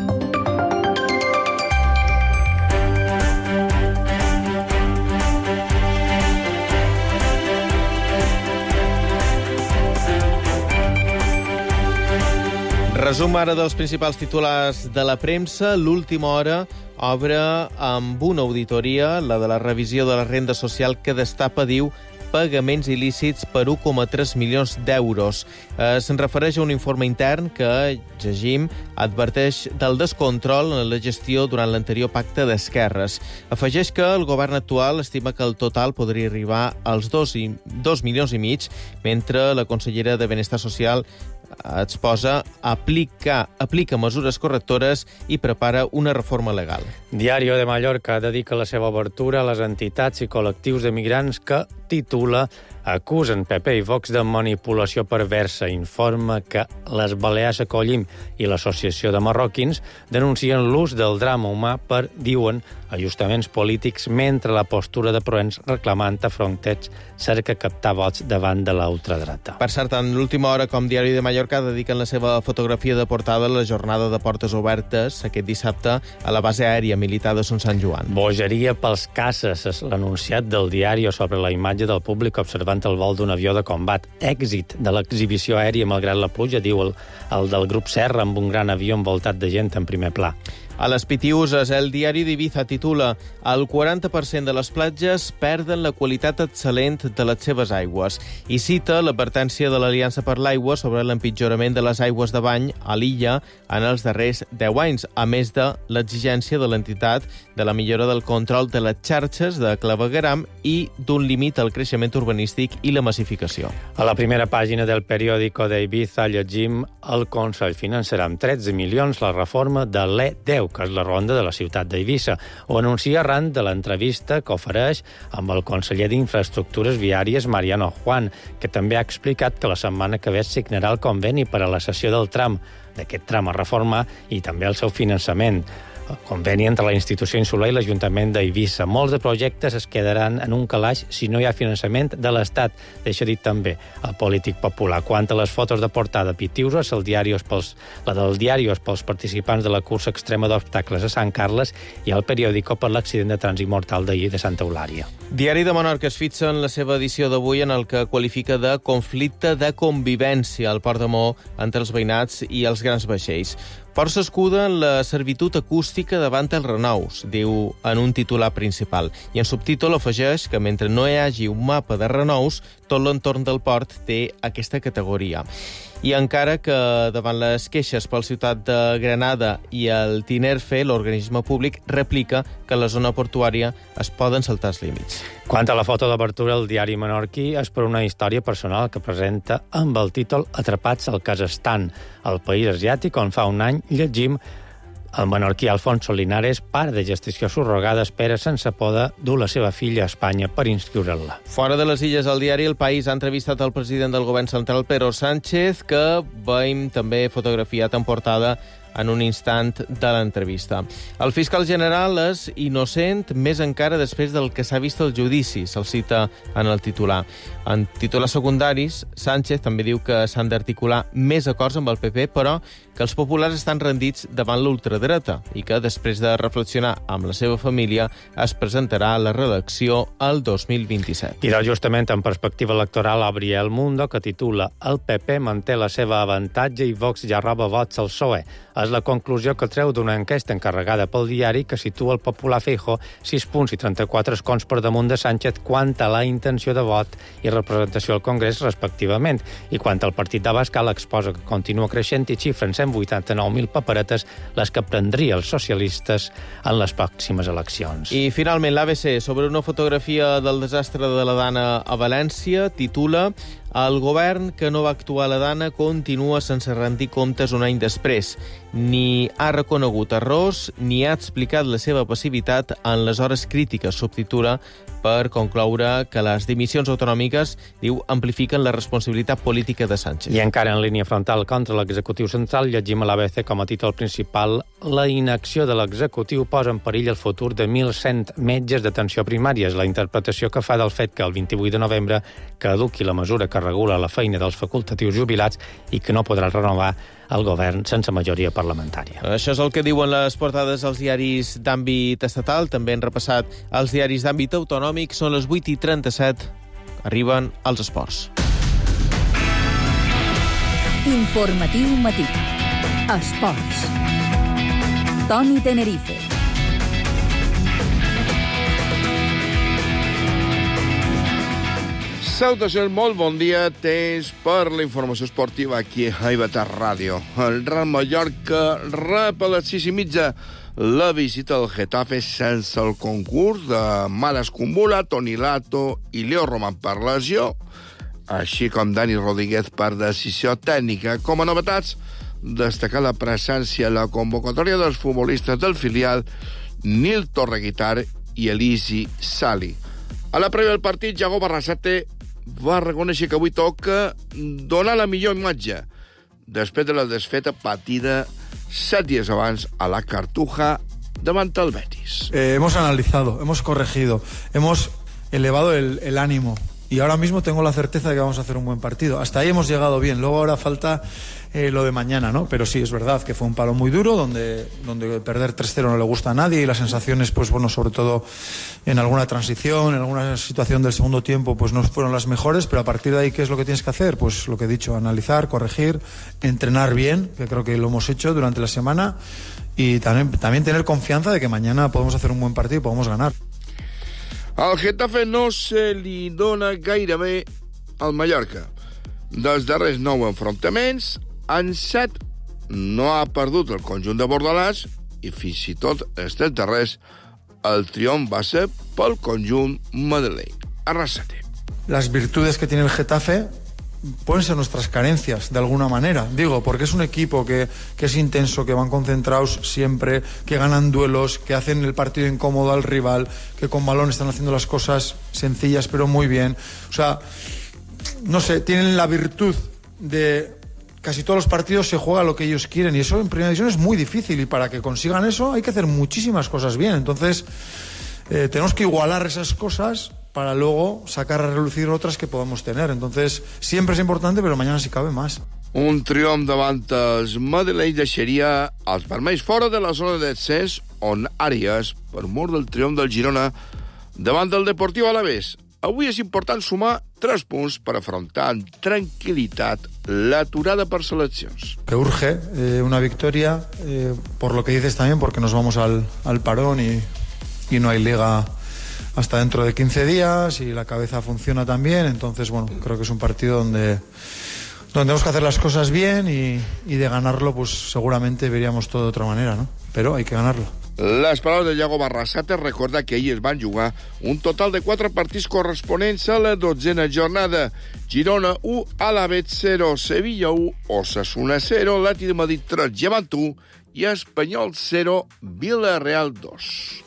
Resum ara dels principals titulars de la premsa. L'última hora obre amb una auditoria, la de la revisió de la renda social, que destapa, diu, pagaments il·lícits per 1,3 milions d'euros. Se'n refereix a un informe intern que, llegim, adverteix del descontrol en la gestió durant l'anterior pacte d'esquerres. Afegeix que el govern actual estima que el total podria arribar als 2,5 milions, mentre la consellera de Benestar Social exposa aplica mesures correctores i prepara una reforma legal. Diario de Mallorca dedica la seva obertura a les entitats i col·lectius de migrants que titula acusen PP i Vox de manipulació perversa. Informa que les Balears Acollim i l'Associació de Marroquins denuncien l'ús del drama humà per, diuen, ajustaments polítics, mentre la postura de Proens reclamant a Frontex cerca captar vots davant de la ultradreta. Per cert, en l'última hora, com Diari de Mallorca, dediquen la seva fotografia de portada a la jornada de portes obertes aquest dissabte a la base aèria militar de Son Sant Joan. Bogeria pels caces és l'anunciat del diari sobre la imatge del públic observant el vol d'un avió de combat. Èxit de l'exhibició aèria malgrat la pluja, diu el del grup Serra, amb un gran avió envoltat de gent en primer pla. A les Pitiuses, el diari d'Ibiza titula el 40% de les platges perden la qualitat excel·lent de les seves aigües i cita l'advertència de l'Aliança per l'Aigua sobre l'empitjorament de les aigües de bany a l'illa en els darrers 10 anys, a més de l'exigència de l'entitat de la millora del control de les xarxes de clavegueram i d'un límit al creixement creixement urbanístic i la massificació. A la primera pàgina del periòdico d'Ibiza llegim: el Consell finançarà amb 13 milions la reforma de l'E10, que és la ronda de la ciutat d'Eivissa. Ho anuncia arran de l'entrevista que ofereix amb el conseller d'Infraestructures Viàries, Mariano Juan, que també ha explicat que la setmana que ve signarà el conveni per a la cessió d'aquest tram a reformar i també el seu finançament. Conveni entre la institució insular i l'Ajuntament d'Eivissa. Molts de projectes es quedaran en un calaix si no hi ha finançament de l'Estat. Això ha dit també el polític popular. Quant a les fotos de portada pitiuses, la del Diarios pels participants de la cursa extrema d'obstacles a Sant Carles i el periòdico per l'accident de trànsit mortal d'ahir de Santa Eulària. Diari de Menorca es fixa en la seva edició d'avui en el que qualifica de conflicte de convivència al Port de Maó entre els veïnats i els grans vaixells. Força escuda en la servitud acústica davant els renous, diu en un titular principal. I en subtítol afegeix que mentre no hi hagi un mapa de renous, tot l'entorn del port té aquesta categoria. I encara que davant les queixes pel ciutat de Granada i el Tinerfe, l'organisme públic replica que a la zona portuària es poden saltar els límits. Quant a la foto d'obertura, el diari menorquí és per una història personal que presenta amb el títol Atrapats al Kazakhstan, el país asiàtic on fa un any llegim: el menorquí Alfonso Linares, pare de gestació surrogada, espera sense poder dur la seva filla a Espanya per inscriure-la. Fora de les illes, el diari El País ha entrevistat el president del govern central, Pedro Sánchez, que veiem també fotografiat en portada en un instant de l'entrevista. El fiscal general és innocent, més encara després del que s'ha vist al judici, se'l cita en el titular. En titulars secundaris, Sánchez també diu que s'han d'articular més acords amb el PP, però que els populars estan rendits davant l'ultradreta i que, després de reflexionar amb la seva família, es presentarà a la reelecció el 2027. I justament en perspectiva electoral obri El Mundo, que titula El PP manté la seva avantatge i Vox ja roba vots al PSOE. És la conclusió que treu d'una enquesta encarregada pel diari que situa el popular Feijóo 6 punts i 34 escons per damunt de Sánchez quant a la intenció de vot i representació al Congrés, respectivament. I quant al partit d'Abascal, exposa que continua creixent i xifra en 189.000 paperetes les que prendria els socialistes en les pròximes eleccions. I finalment l'ABC, sobre una fotografia del desastre de la Dana a València, titula: el govern que no va actuar a la Dana continua sense rendir comptes un any després. Ni ha reconegut errors, ni ha explicat la seva passivitat en les hores crítiques, subtitula, per concloure que les dimissions autonòmiques, diu, amplifiquen la responsabilitat política de Sánchez. I encara en línia frontal contra l'executiu central, llegim a l'ABC com a títol principal: la inacció de l'executiu posa en perill el futur de 1.100 metges d'atenció primària. És la interpretació que fa del fet que el 28 de novembre caduqui la mesura que regula la feina dels facultatius jubilats i que no podrà renovar el govern sense majoria parlamentària. Això és el que diuen les portades als diaris d'àmbit estatal. També han repassat els diaris d'àmbit autonòmic. Són les 8:37. Arriben els esports. Informatiu matí. Esports. Toni Tenerife. Salutacions, molt bon dia. Temps per la informació esportiva aquí a IB3 Ràdio. El Real Mallorca rep a les 6:30 la visita del Getafe sense el concurs de Maras Kumbula, Toni Lato i Leo Roman per lesió, així com Dani Rodríguez per decisió tècnica. Com a novetats, destacar la presència a la convocatòria dels futbolistes del filial Nil Torreguitar i Elisi Sali. A la prèvia del partit, Jago Barrasate va reconèixer que avui toca donar la millor imatge després de la desfeta patida 7 dies abans a la Cartuja davant el Betis. Hemos analizado, hemos corregido, hemos elevado el ánimo y ahora mismo tengo la certeza de que vamos a hacer un buen partido. Hasta ahí hemos llegado bien, luego ahora falta lo de mañana, ¿no? Pero sí, es verdad que fue un palo muy duro, donde perder 3-0 no le gusta a nadie y las sensaciones, pues bueno, sobre todo en alguna transición, en alguna situación del segundo tiempo, pues no fueron las mejores, pero a partir de ahí, ¿qué es lo que tienes que hacer? Pues lo que he dicho, analizar, corregir, entrenar bien, que creo que lo hemos hecho durante la semana, y también tener confianza de que mañana podemos hacer un buen partido y podemos ganar. Al Getafe no se li dona gaire bé al Mallorca. Dels darrers 9 enfrontaments, en 7 no ha perdut el conjunt de Bordalàs i fins i tot els 3 darrers el triomf va ser pel conjunt madrileny. Arrasate. las virtudes que tiene el Getafe pueden ser nuestras carencias, de alguna manera. Digo, porque es un equipo que es intenso, que van concentrados siempre, que ganan duelos, que hacen el partido incómodo al rival, que con balón están haciendo las cosas sencillas pero muy bien. O sea, no sé, tienen la virtud de casi todos los partidos se juega lo que ellos quieren, y eso en primera división es muy difícil, y para que consigan eso hay que hacer muchísimas cosas bien. Entonces tenemos que igualar esas cosas para luego sacar a relucir otras que podamos tener. Entonces, siempre es importante, pero mañana si cabe más. Un triomf davant els madrilenys deixaria els vermells fora de la zona d'accés, on Àries, per mort del triomf del Girona, davant del Deportiu Alavés. Avui és important sumar 3 punts per afrontar amb tranquil·litat l'aturada per seleccions. Que urge una victoria, por lo que dices también, porque nos vamos al parón y no hay liga hasta dentro de 15 días y la cabeza funciona también. Entonces, bueno, creo que es un partido donde tenemos que hacer las cosas bien, y de ganarlo, pues seguramente veríamos todo de otra manera, ¿no? Pero hay que ganarlo. Les paraules de Iago Barrasate recorda que ahir es van jugar un total de 4 partits corresponents a la 12a jornada. Girona 1, Alavés 0, Sevilla 1, Osasuna 0, Atlètic de Madrid 3, Llevant 1 i Espanyol 0, Villarreal 2.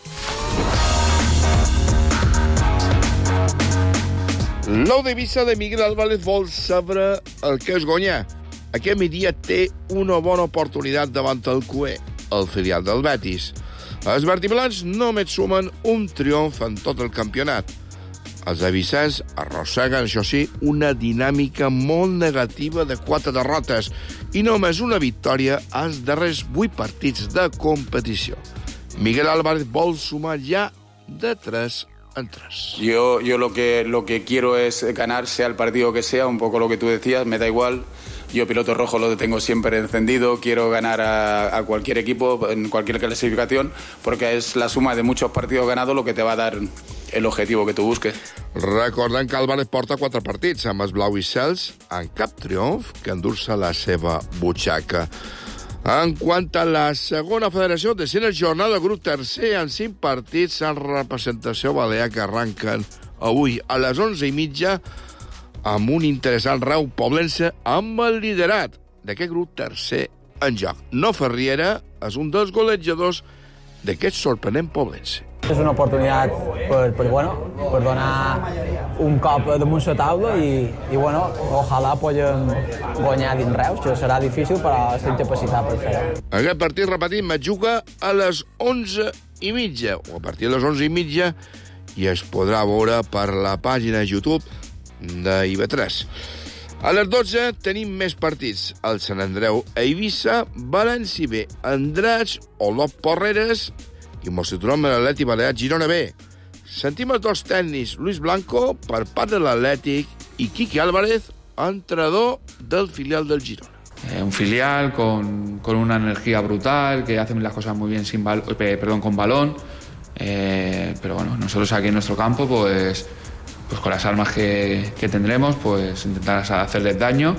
L'Ou d'Eivissa de Miguel Álvarez vol saber el que és guanyar. Aquest migdia té una bona oportunitat davant el Cué, el filial del Betis. Els vertiblans només sumen un triomf en tot el campionat. Els eivissens arrosseguen, això sí, una dinàmica molt negativa de 4 derrotes i només una victòria als darrers 8 partits de competició. Miguel Álvarez vol sumar ja de 3 en 3. Yo lo que quiero es ganar, sea el partido que sea, un poco lo que tú decías, me da igual. Yo piloto rojo lo tengo siempre encendido, quiero ganar a cualquier equipo, en cualquier clasificación, porque es la suma de muchos partidos ganados lo que te va a dar el objetivo que tú busques. Recordem que Álvarez porta 4 partits amb els blau i cels, en cap triomf que endur-se la seva butxaca. En quant a la segona federació, desena jornada, grup tercer, en 5 partits en representació balear que arranquen avui a les 11:30 amb un interessant Reu Poblense amb el liderat d'aquest grup tercer en joc. No Ferriera és un dels golejadors d'aquest sorprenent Poblense. És una oportunitat per donar un cop damunt la taula i ojalà puguem guanyar dins Reus, que serà difícil, però estem capacitats per fer-ho. Aquest partit, repetim, es juga a les 11:30, o a partir de les 11:30, i es podrà veure per la pàgina de YouTube de IB3. A les 12 tenim més partits. El Sant Andreu a Eivissa, València B, Andratx, Olot Porreres i mos situem a l'Atlètic Balear Girona B. Sentim els dos tècnics, Luis Blanco, per part de l'Atlètic, i Quique Álvarez, entrenador del filial del Girona. Un filial con una energía brutal, que hacen las cosas muy bien con balón, pero bueno, nosotros aquí en nuestro campo, pues con las armas que tendremos, pues intentar hacerles daño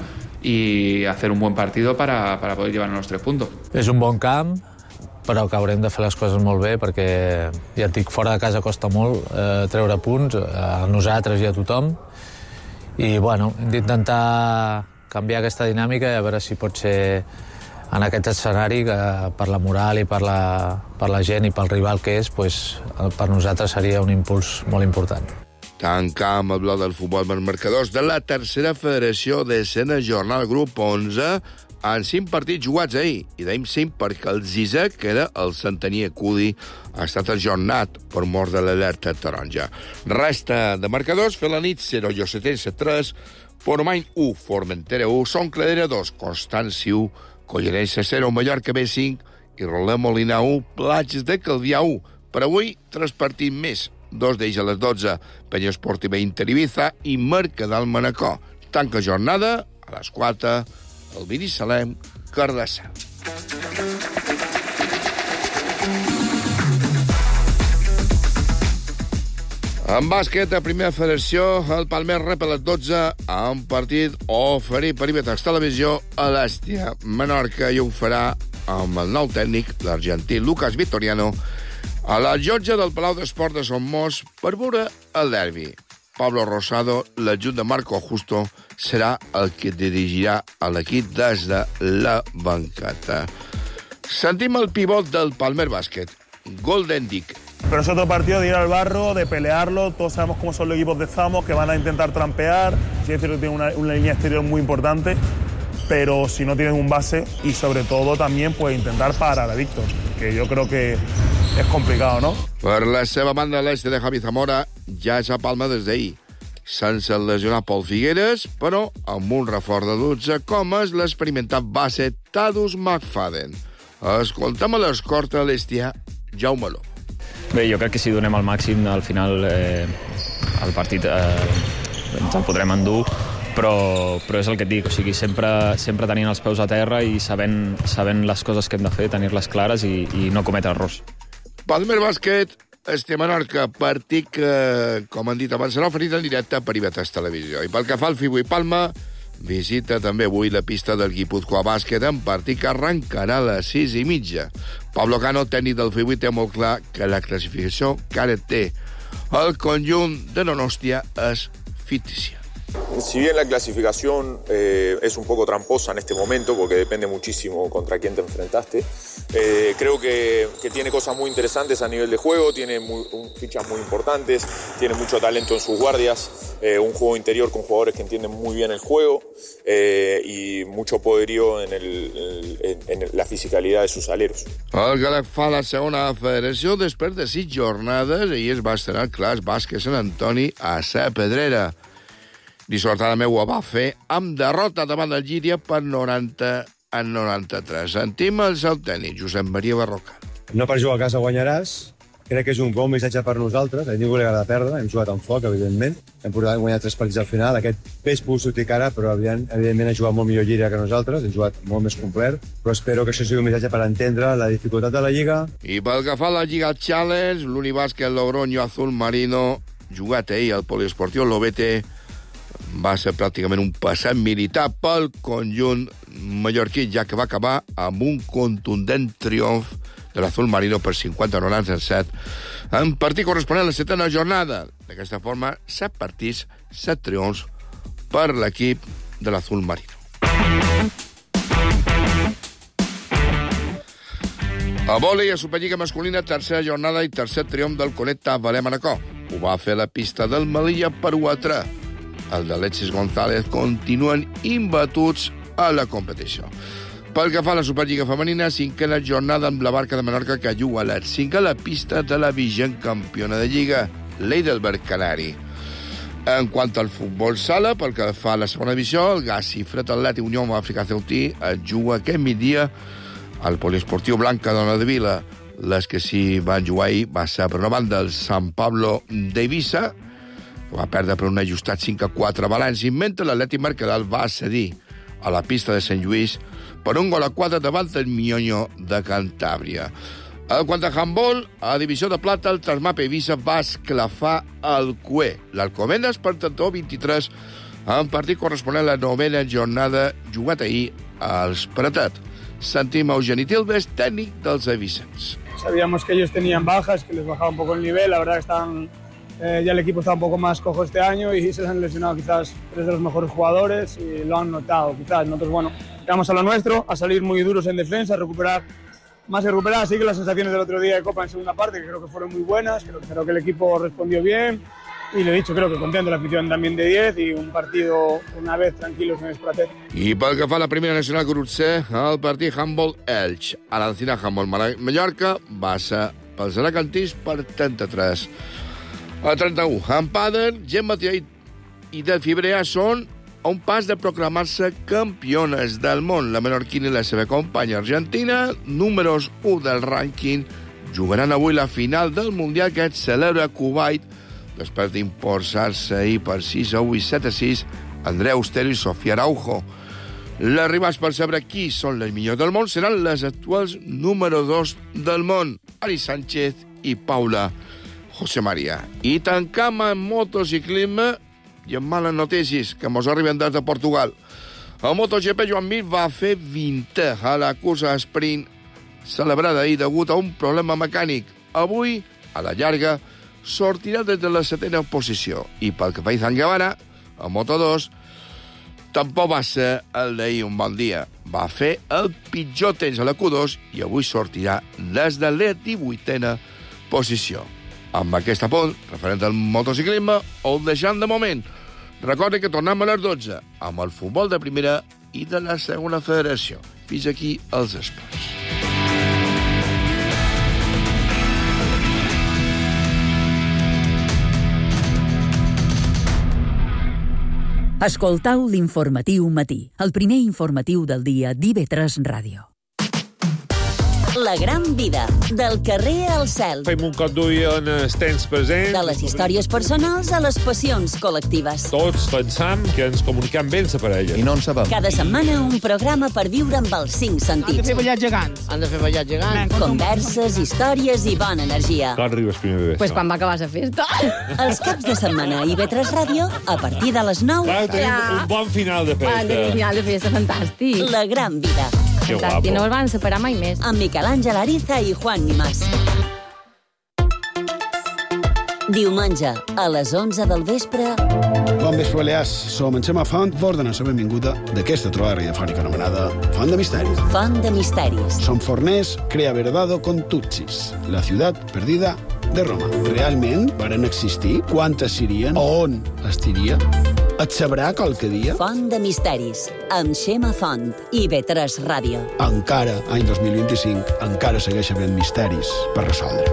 y hacer un buen partido para poder llevarnos los 3 puntos. És un bon camp, però que haurem de fer les coses molt bé, perquè ja et dic, fora de casa costa molt treure punts, a nosaltres i a tothom, i bueno, hem d'intentar canviar aquesta dinàmica i a veure si pot ser en aquest escenari que per la moral i per la gent i pel rival que és, pues, per nosaltres seria un impuls molt important. Tancam el bloc del futbol amb els marcadors de la tercera federació de Sena Jornal Grup 11 en 5 partits jugats ahir. I deim 5 perquè el Zizek, que era el Santanyí Acudi, ha estat ajornat per mort de l'alerta taronja. Resta de marcadors: Felanit 0, Llosetense 3, Poromany 1, Formentera 1, Son Cladera 2, Constància 1, Collerense 0, Mallorca B 5 i Roler Molina 1, Platges de Calvià 1. Per avui, 3 partits més. 2 d'ells a les 12, Penya Esportiva Inter Ibiza i Mercadal Manacor. Tanca jornada a les 4, el Binissalem Cardassa. En bàsquet, a primera federació, el Palmer rep a les 12 a un partit oferit per IB3 Televisió a l'Èstia. Menorca i ho farà amb el nou tècnic, l'argentí Lucas Vittoriano, a la llotja del Palau d'Esport de Son Mos per veure el derbi. Pablo Rosado, l'adjunt de Marco Justo, serà el que dirigirà l'equip des de la banqueta. Sentim el pivot del Palmer Bàsquet, Golden Dick. Pero es otro partido de ir al barro, de pelearlo. Todos sabemos cómo son los equipos de Zamos, que van a intentar trampear. Sí es cierto que tienen una línea exterior muy importante, pero si no tienen un base y sobre todo también pues intentar parar a Víctor, que yo creo que és complicado, no? Per la seva banda, l'este de Javi Zamora ja és a Palma des d'ahir, sense lesionar Pol Figueres, però amb un reforç de 12, com és l'experimentat base Tadus McFadden. Escoltem a l'escorta l'estià Jaume Ló. Bé, jo crec que si donem el màxim, al final el partit ens el podrem endur, però és el que et dic, o sigui, sempre tenint els peus a terra i sabent les coses que hem de fer, tenir-les clares i no cometre errors. Palmer Bàsquet, este Menorca, partit que, com han dit abans, serà oferit en directe per IB3 Televisió. I pel que fa al FIBA i Palma, visita també avui la pista del Guipúzcoa Bàsquet, en partit que arrencarà a les 6:30. Pablo Cano, tècnic del FIBA, té molt clar que la classificació que ara té el conjunt de Donostia és fictícia. Si bien la clasificación es un poco tramposa en este momento, porque depende muchísimo contra quién te enfrentaste, creo que tiene cosas muy interesantes a nivel de juego, tiene fichas muy importantes, tiene mucho talento en sus guardias, un juego interior con jugadores que entienden muy bien el juego y mucho poderío en la fisicalidad de sus aleros. El Galec fa la segona federació després de 6 jornades i es va estrenar Clas Bàsquet Sant Antoni a Sa Pedrera. Dissortadament ho va fer amb derrota davant del Llíria per 90-93. Sentim el seu tècnic, Josep Maria Barroca. No per jugar a casa guanyaràs. Crec que és un bon missatge per nosaltres. A ningú li agrada perdre. Hem jugat amb foc, evidentment. Hem guanyat 3 partits al final. Aquest pes polsòtic ara, però evidentment ha jugat molt millor Llíria que nosaltres. Hem jugat molt més complet. Però espero que això sigui un missatge per entendre la dificultat de la Lliga. I pel que fa a la Lliga Challenge, l'Unibàsquet Logroño Azul Marino, jugat ahir al Poliesportiu Lobete, va ser pràcticament un passat militar pel conjunt mallorquí, ja que va acabar amb un contundent triomf de l'Azul Marino per 50-97 en partit corresponent a la 7ª jornada. D'aquesta forma, 7 partits, 7 triomfs per l'equip de l'Azul Marino. A vòlei, a Superliga masculina, tercera jornada i tercer triomf del Conecta Valer Manacor. Ho va fer la pista del Melilla per 4. El d'Alexis González continuen imbatuts a la competició. Pel que fa a la Superliga femenina, 5a jornada amb la Barca de Menorca, que juga a les 5 a la pista de la vigent campiona de Lliga, l'Eidelberg Canari. En quant al futbol sala, pel que fa a la segona divisió, el Gassi Fred Atlètic Unió Àfrica Ceutí es juga aquest migdia al Poliesportiu Blanca Dona de Vila. Les que sí van jugar ahir va ser, per una banda, el San Pablo d'Eivissa, que va perdre per un ajustat 5-4 a València, mentre l'Atlètic Mercadal va cedir a la pista de Sant Lluís per un 4 davant del Mioño de Cantàbria. En quant a handball, a divisió de plata, el Trasmap Eivissa va esclafar el Cué. L'Alcobendas per 23 en partit corresponent a la 9a jornada jugat ahir als Pratet. Sentim a Eugeni Tilbes, tècnic dels eivissens. Sabíamos que ellos tenían bajas, que les bajaba un poco el nivel, la verdad que estaban... ya el equipo está un poco más cojo este año y se les han lesionado quizás 3 de los mejores jugadores y lo han notado quizás. Nosotros, bueno, quedamos a lo nuestro, a salir muy duros en defensa, a recuperar, más que recuperar, así que las sensaciones del otro día de Copa en segunda parte, que creo que fueron muy buenas, creo que el equipo respondió bien y lo he dicho, creo que contento, la afición también de 10 y un partido una vez tranquilos en Espratet. I pel que fa a la primera nacional grup C, el partit handball Elx a l'Alcina Handball Mallorca va ser pels alacantins per 33-31. En pàdel, Gemma Tià i Delphi Brea són a un pas de proclamar-se campiones del món. La menorquina i la seva companya argentina, números 1 del rànquing, jugaran avui la final del Mundial que es celebra a Kuwait després d'imposar-se ahir per 6-1 i 7-6 Andrea Austero i Sofia Araujo. Les rivals per saber qui són les millors del món seran les actuals número 2 del món, Ari Sánchez i Paula José María. I tancam amb motociclisme i amb males notícies que mos arriben des de Portugal. El MotoGP Joan Mir va fer 20 a la cursa sprint celebrada ahir degut a un problema mecànic. Avui, a la llarga, sortirà des de la 7ª posició. I pel que fa a Izan Guevara, a Moto2, tampoc va ser el d'ahir un bon dia. Va fer el pitjor temps a la Q2 i avui sortirà des de la 18ª posició. Amb aquest apunt, referent al motociclisme, ho deixem de moment. Recorda que tornem a les 12 amb el futbol de primera i de la segona federació. Fins aquí els esports. Escoltau l'informatiu matí, el primer informatiu del dia d'IV3 Ràdio. La gran vida, del carrer al cel. Fem un cop d'ull en els temps presents. De les històries personals a les passions col·lectives. Tots pensam que ens comuniquem bé la parella. I no en sabem. Cada setmana un programa per viure amb els 5 sentits. Han de fer ballar gegants. Han de fer ballar gegants. Converses, històries i bona energia. Quan arribes primer bebè? Pues quan va acabar la festa. Els caps de setmana a IV3 Ràdio, a partir de les 9. Clar, tenim un bon final de festa. Un final de festa fantàstic. La gran vida. Que guapo. I no el van separar mai més. Amb Miquel Àngel Ariza i Juan Nimás. Diumenge, a les 11 del vespre... Bon vespre, Balears. Som en Xema Font, vos donem la benvinguda d'aquesta trobada radiofònica anomenada Font de Misteris. Font de Misteris. Som forners, crea verdado con Tutsis, la ciutat perdida de Roma. Realment varen existir? Quantes serien? On estiria? Et sabrà qualque dia? Font de Misteris, amb Xema Font i IV3 Ràdio. Encara, any 2025, encara segueix havent misteris per resoldre.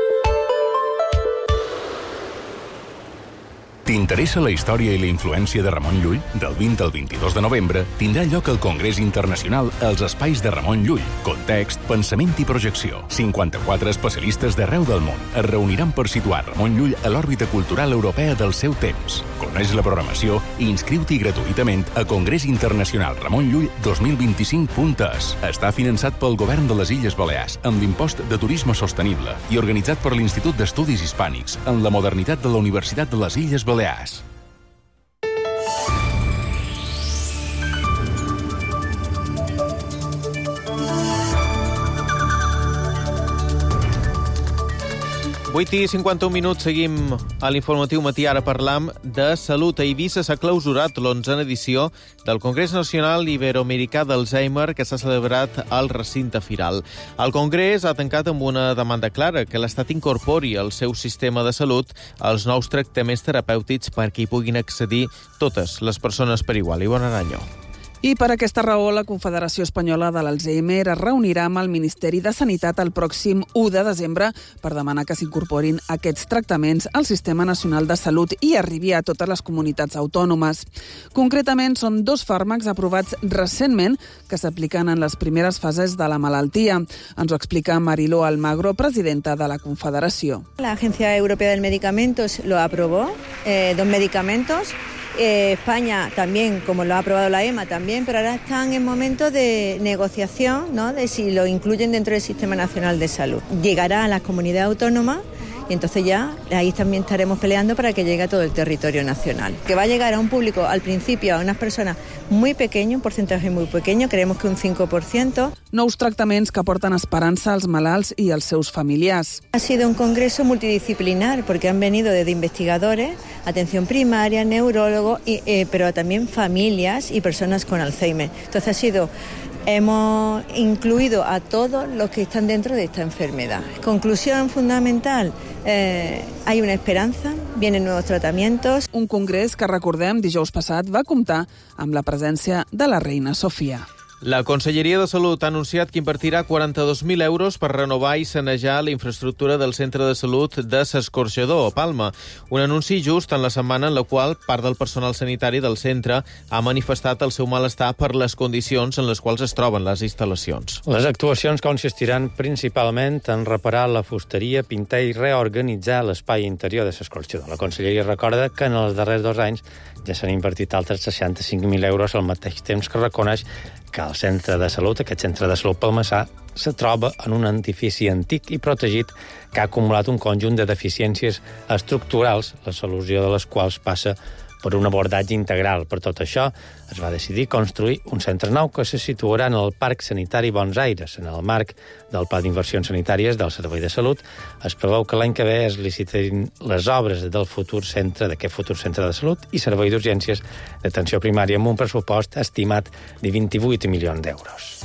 T'interessa la història i la influència de Ramon Llull? Del 20 al 22 de novembre tindrà lloc el Congrés Internacional als Espais de Ramon Llull. Context, pensament i projecció. 54 especialistes d'arreu del món es reuniran per situar Ramon Llull a l'òrbita cultural europea del seu temps. Coneix la programació i inscriu-t'hi gratuïtament a Congrés Internacional Ramon Llull 2025.es. Està finançat pel Govern de les Illes Balears amb l'impost de turisme sostenible i organitzat per l'Institut d'Estudis Hispànics en la modernitat de la Universitat de les Illes Balears. I 51 minuts, seguim a l'informatiu matí. Ara parlam de salut. A Eivissa s'ha clausurat l'11a edició del Congrés Nacional Iberoamericà d'Alzheimer que s'ha celebrat al recinte firal. El Congrés ha tancat amb una demanda clara, que l'Estat incorpori al seu sistema de salut els nous tractaments terapèutics perquè hi puguin accedir totes les persones per igual. Ivonne Aranyo. I per aquesta raó, la Confederació Espanyola de l'Alzheimer es reunirà amb el Ministeri de Sanitat el pròxim 1 de desembre per demanar que s'incorporin aquests tractaments al Sistema Nacional de Salut i arribi a totes les comunitats autònomes. Concretament, són 2 fàrmacs aprovats recentment que s'apliquen en les primeres fases de la malaltia. Ens ho explica Mariló Almagro, presidenta de la Confederació. La Agencia Europea del Medicamentos lo aprobó, 2 medicamentos. España también, como lo ha aprobado la EMA también, pero ahora están en momento de negociación, ¿no?, de si lo incluyen dentro del Sistema Nacional de Salud. Llegará a las comunidades autónomas y entonces ya ahí también estaremos peleando para que llegue a todo el territorio nacional. Que va a llegar a un público, al principio, a unas personas muy pequeño, un porcentaje muy pequeño, creemos que un 5%. Nous tractaments que aporten esperança als malalts i als seus familiars. Ha sido un congreso multidisciplinar porque han venido desde investigadores, atención primaria, neurólogos, pero también familias y personas con Alzheimer. Entonces hemos incluido a todos los que están dentro de esta enfermedad. Conclusión fundamental, hay una esperanza, vienen nuevos tratamientos. Un congrés que, recordem, dijous passat va comptar amb la presència de la reina Sofia. La Conselleria de Salut ha anunciat que invertirà 42.000 euros per renovar i sanejar la infraestructura del Centre de Salut de s'Escorxador, a Palma. Un anunci just en la setmana en la qual part del personal sanitari del centre ha manifestat el seu malestar per les condicions en les quals es troben les instal·lacions. Les actuacions consistiran principalment en reparar la fusteria, pintar i reorganitzar l'espai interior de s'Escorxador. La Conselleria recorda que en els darrers 2 anys ja s'han invertit altres 65.000 euros al mateix temps que reconeix que el centre de salut, aquest centre de salut palmassà, se troba en un edifici antic i protegit que ha acumulat un conjunt de deficiències estructurals, la solució de les quals passa per un abordatge integral. Per tot això, es va decidir construir un centre nou que se situarà en el Parc Sanitari Bons Aires. En el marc del Pla d'Inversions Sanitàries del Servei de Salut, es preveu que l'any que ve es liciterin les obres d'aquest futur centre de salut i servei d'urgències d'atenció primària amb un pressupost estimat de 28 milions d'euros.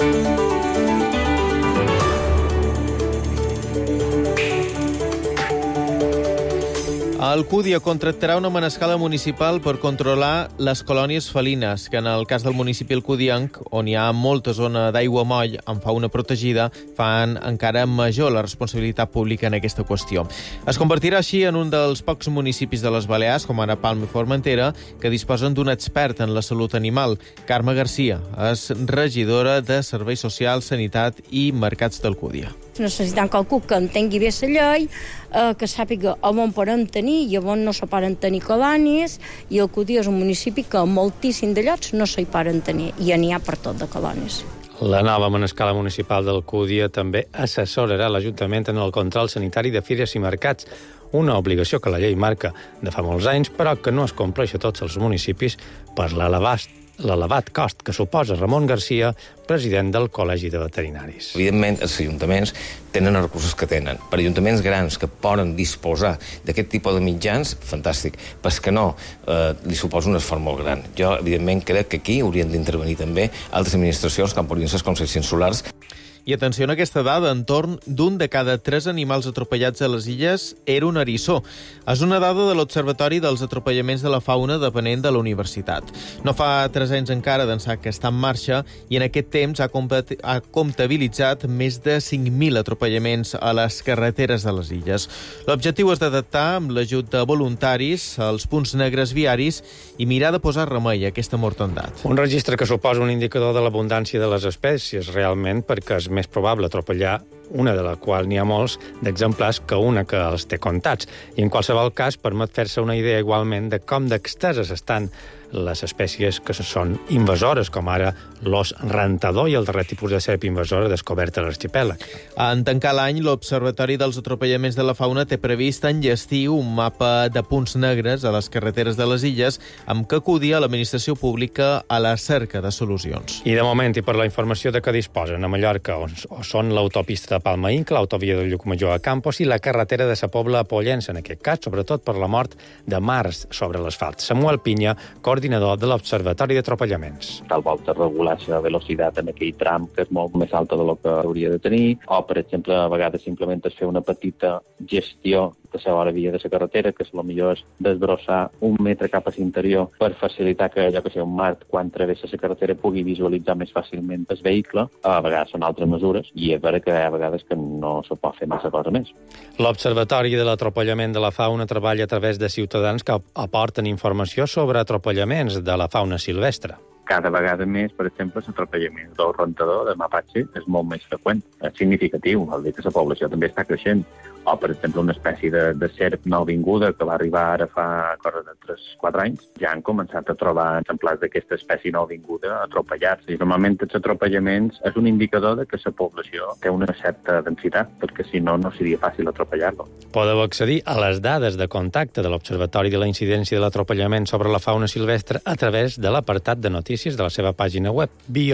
El Cúdia contractarà una manescala municipal per controlar les colònies felines, que en el cas del municipi alcudienc, on hi ha molta zona d'aigua moll amb fauna protegida, fan encara major la responsabilitat pública en aquesta qüestió. Es convertirà així en un dels pocs municipis de les Balears, com ara Palma i Formentera, que disposen d'un expert en la salut animal. Carme Garcia és regidora de Serveis Socials, Sanitat i Mercats d'Alcúdia. Necessitem qualcú que entengui bé la llei, que sàpiga on podem tenir i on no se poden tenir colònies, i Alcúdia és un municipi que moltíssim de llocs no s'hi poden tenir, i n'hi ha per tot de colònies. La nova manescala municipal d'Alcúdia també assessorarà l'Ajuntament en el control sanitari de fires i mercats, una obligació que la llei marca de fa molts anys, però que no es compleix a tots els municipis per l'elevat cost que suposa. Ramon Garcia, president del Col·legi de Veterinaris. Evidentment, els ajuntaments tenen els recursos que tenen. Per ajuntaments grans que poden disposar d'aquest tipus de mitjans, fantàstic. Però és que no, li suposa un esforç molt gran. Jo, evidentment, crec que aquí haurien d'intervenir també altres administracions, com podrien ser els consells insulars. I atenció a aquesta dada, entorn d'un de cada 3 animals atropellats a les illes era un eriçó. És una dada de l'Observatori dels Atropellaments de la Fauna depenent de la universitat. No fa 3 anys encara d'ençà que està en marxa i en aquest temps ha comptabilitzat més de 5.000 atropellaments a les carreteres de les illes. L'objectiu és detectar, amb l'ajut de voluntaris, els punts negres viaris i mirar de posar remei a aquesta mortandat. Un registre que suposa un indicador de l'abundància de les espècies, realment, perquè és més probable atropellar una de la qual n'hi ha molts d'exemplars que una que els té comptats. I en qualsevol cas permet fer-se una idea igualment de com d'exteses estan les espècies que són invasores, com ara l'os rentador i el darrer tipus de serp invasora descobert a l'arxipèlag. En tancar l'any, l'Observatori dels Atropellaments de la Fauna té previst enllestir un mapa de punts negres a les carreteres de les illes amb què acudir a l'administració pública a la cerca de solucions. I de moment, i per la informació de què disposen a Mallorca, on són l'autopista de Palma Inca, l'autovia de Llucmajor a Campos i la carretera de sa Pobla a Pollença, en aquest cas, sobretot per la mort de març sobre l'asfalt. Samuel Pinya, coordinador de l'Observatori d'Atropellaments. Tal volta regular la velocitat en aquell tram que és molt més alta del que hauria de tenir, o, per exemple, a vegades simplement és fer una petita gestió de la vora via de la carretera, que el millor és desbrossar 1 metre cap a l'interior per facilitar que allò que sigui un mart, quan travessa la carretera, pugui visualitzar més fàcilment el vehicle. A vegades són altres mesures, i és vera que hi ha vegades que no se pot fer massa cosa més. L'Observatori de l'Atropellament de la Fauna treballa a través de ciutadans que aporten informació sobre atropellaments de la fauna silvestre. Cada vegada més, per exemple, l'atropellament del rentador de mapatge és molt més freqüent. És significatiu, vol dir que la població també està creixent. O, per exemple, una espècie de serp nouvinguda que va arribar ara fa cosa de 3-4 anys, ja han començat a trobar exemplars d'aquesta espècie nouvinguda atropellats. I normalment els atropellaments és un indicador de que la població té una certa densitat, perquè si no, no seria fàcil atropellar-lo. Podeu accedir a les dades de contacte de l'Observatori de la Incidència de l'Atropellament sobre la fauna silvestre a través de l'apartat de notícies de la seva pàgina web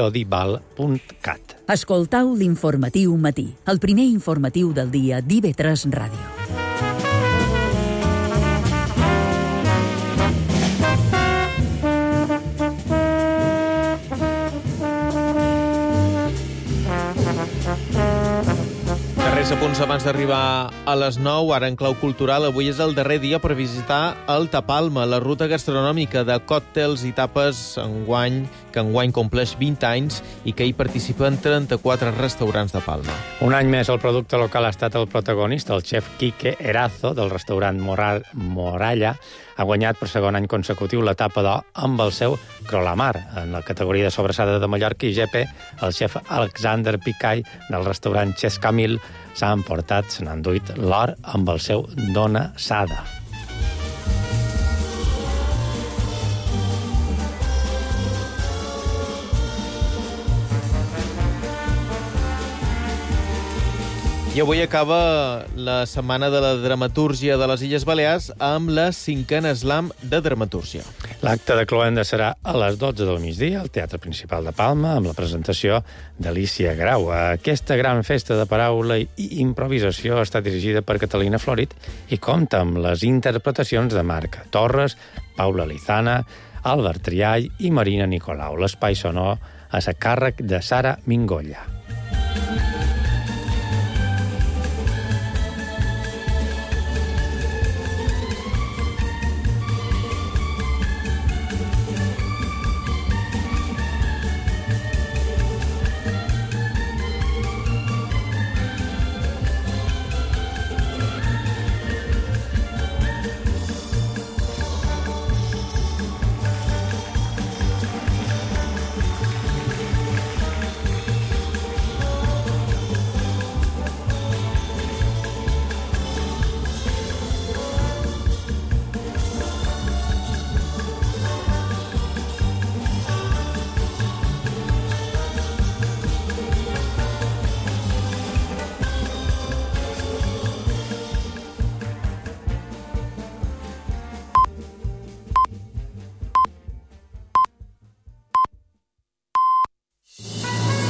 biodival.cat. Escoltau l'Informatiu Matí, el primer informatiu del dia d'IV3 Ràdio. Darrers apunts abans d'arribar a les 9, ara en clau cultural. Avui és el darrer dia per visitar el Tapalma, la ruta gastronòmica de còctels i tapes que enguany compleix 20 anys i que hi participen 34 restaurants de Palma. Un any més el producte local ha estat el protagonista, el xef Quique Erazo, del restaurant Moralla, ha guanyat per segon any consecutiu la tapa d'or amb el seu Crolamar. En la categoria de sobrassada de Mallorca i GP, el xef Alexander Picai, del restaurant Ches Camil, s'ha enduit l'or amb el seu Dona Sada. I avui acaba la Setmana de la Dramatúrgia de les Illes Balears amb la 5a Slam de Dramatúrgia. L'acte de cloenda serà a les 12 del migdia al Teatre Principal de Palma amb la presentació d'Alícia Grau. Aquesta gran festa de paraula i improvisació està dirigida per Catalina Florit i compta amb les interpretacions de Marc Torres, Paula Lizana, Albert Triall i Marina Nicolau. L'espai sonor a càrrec de Sara Mingolla.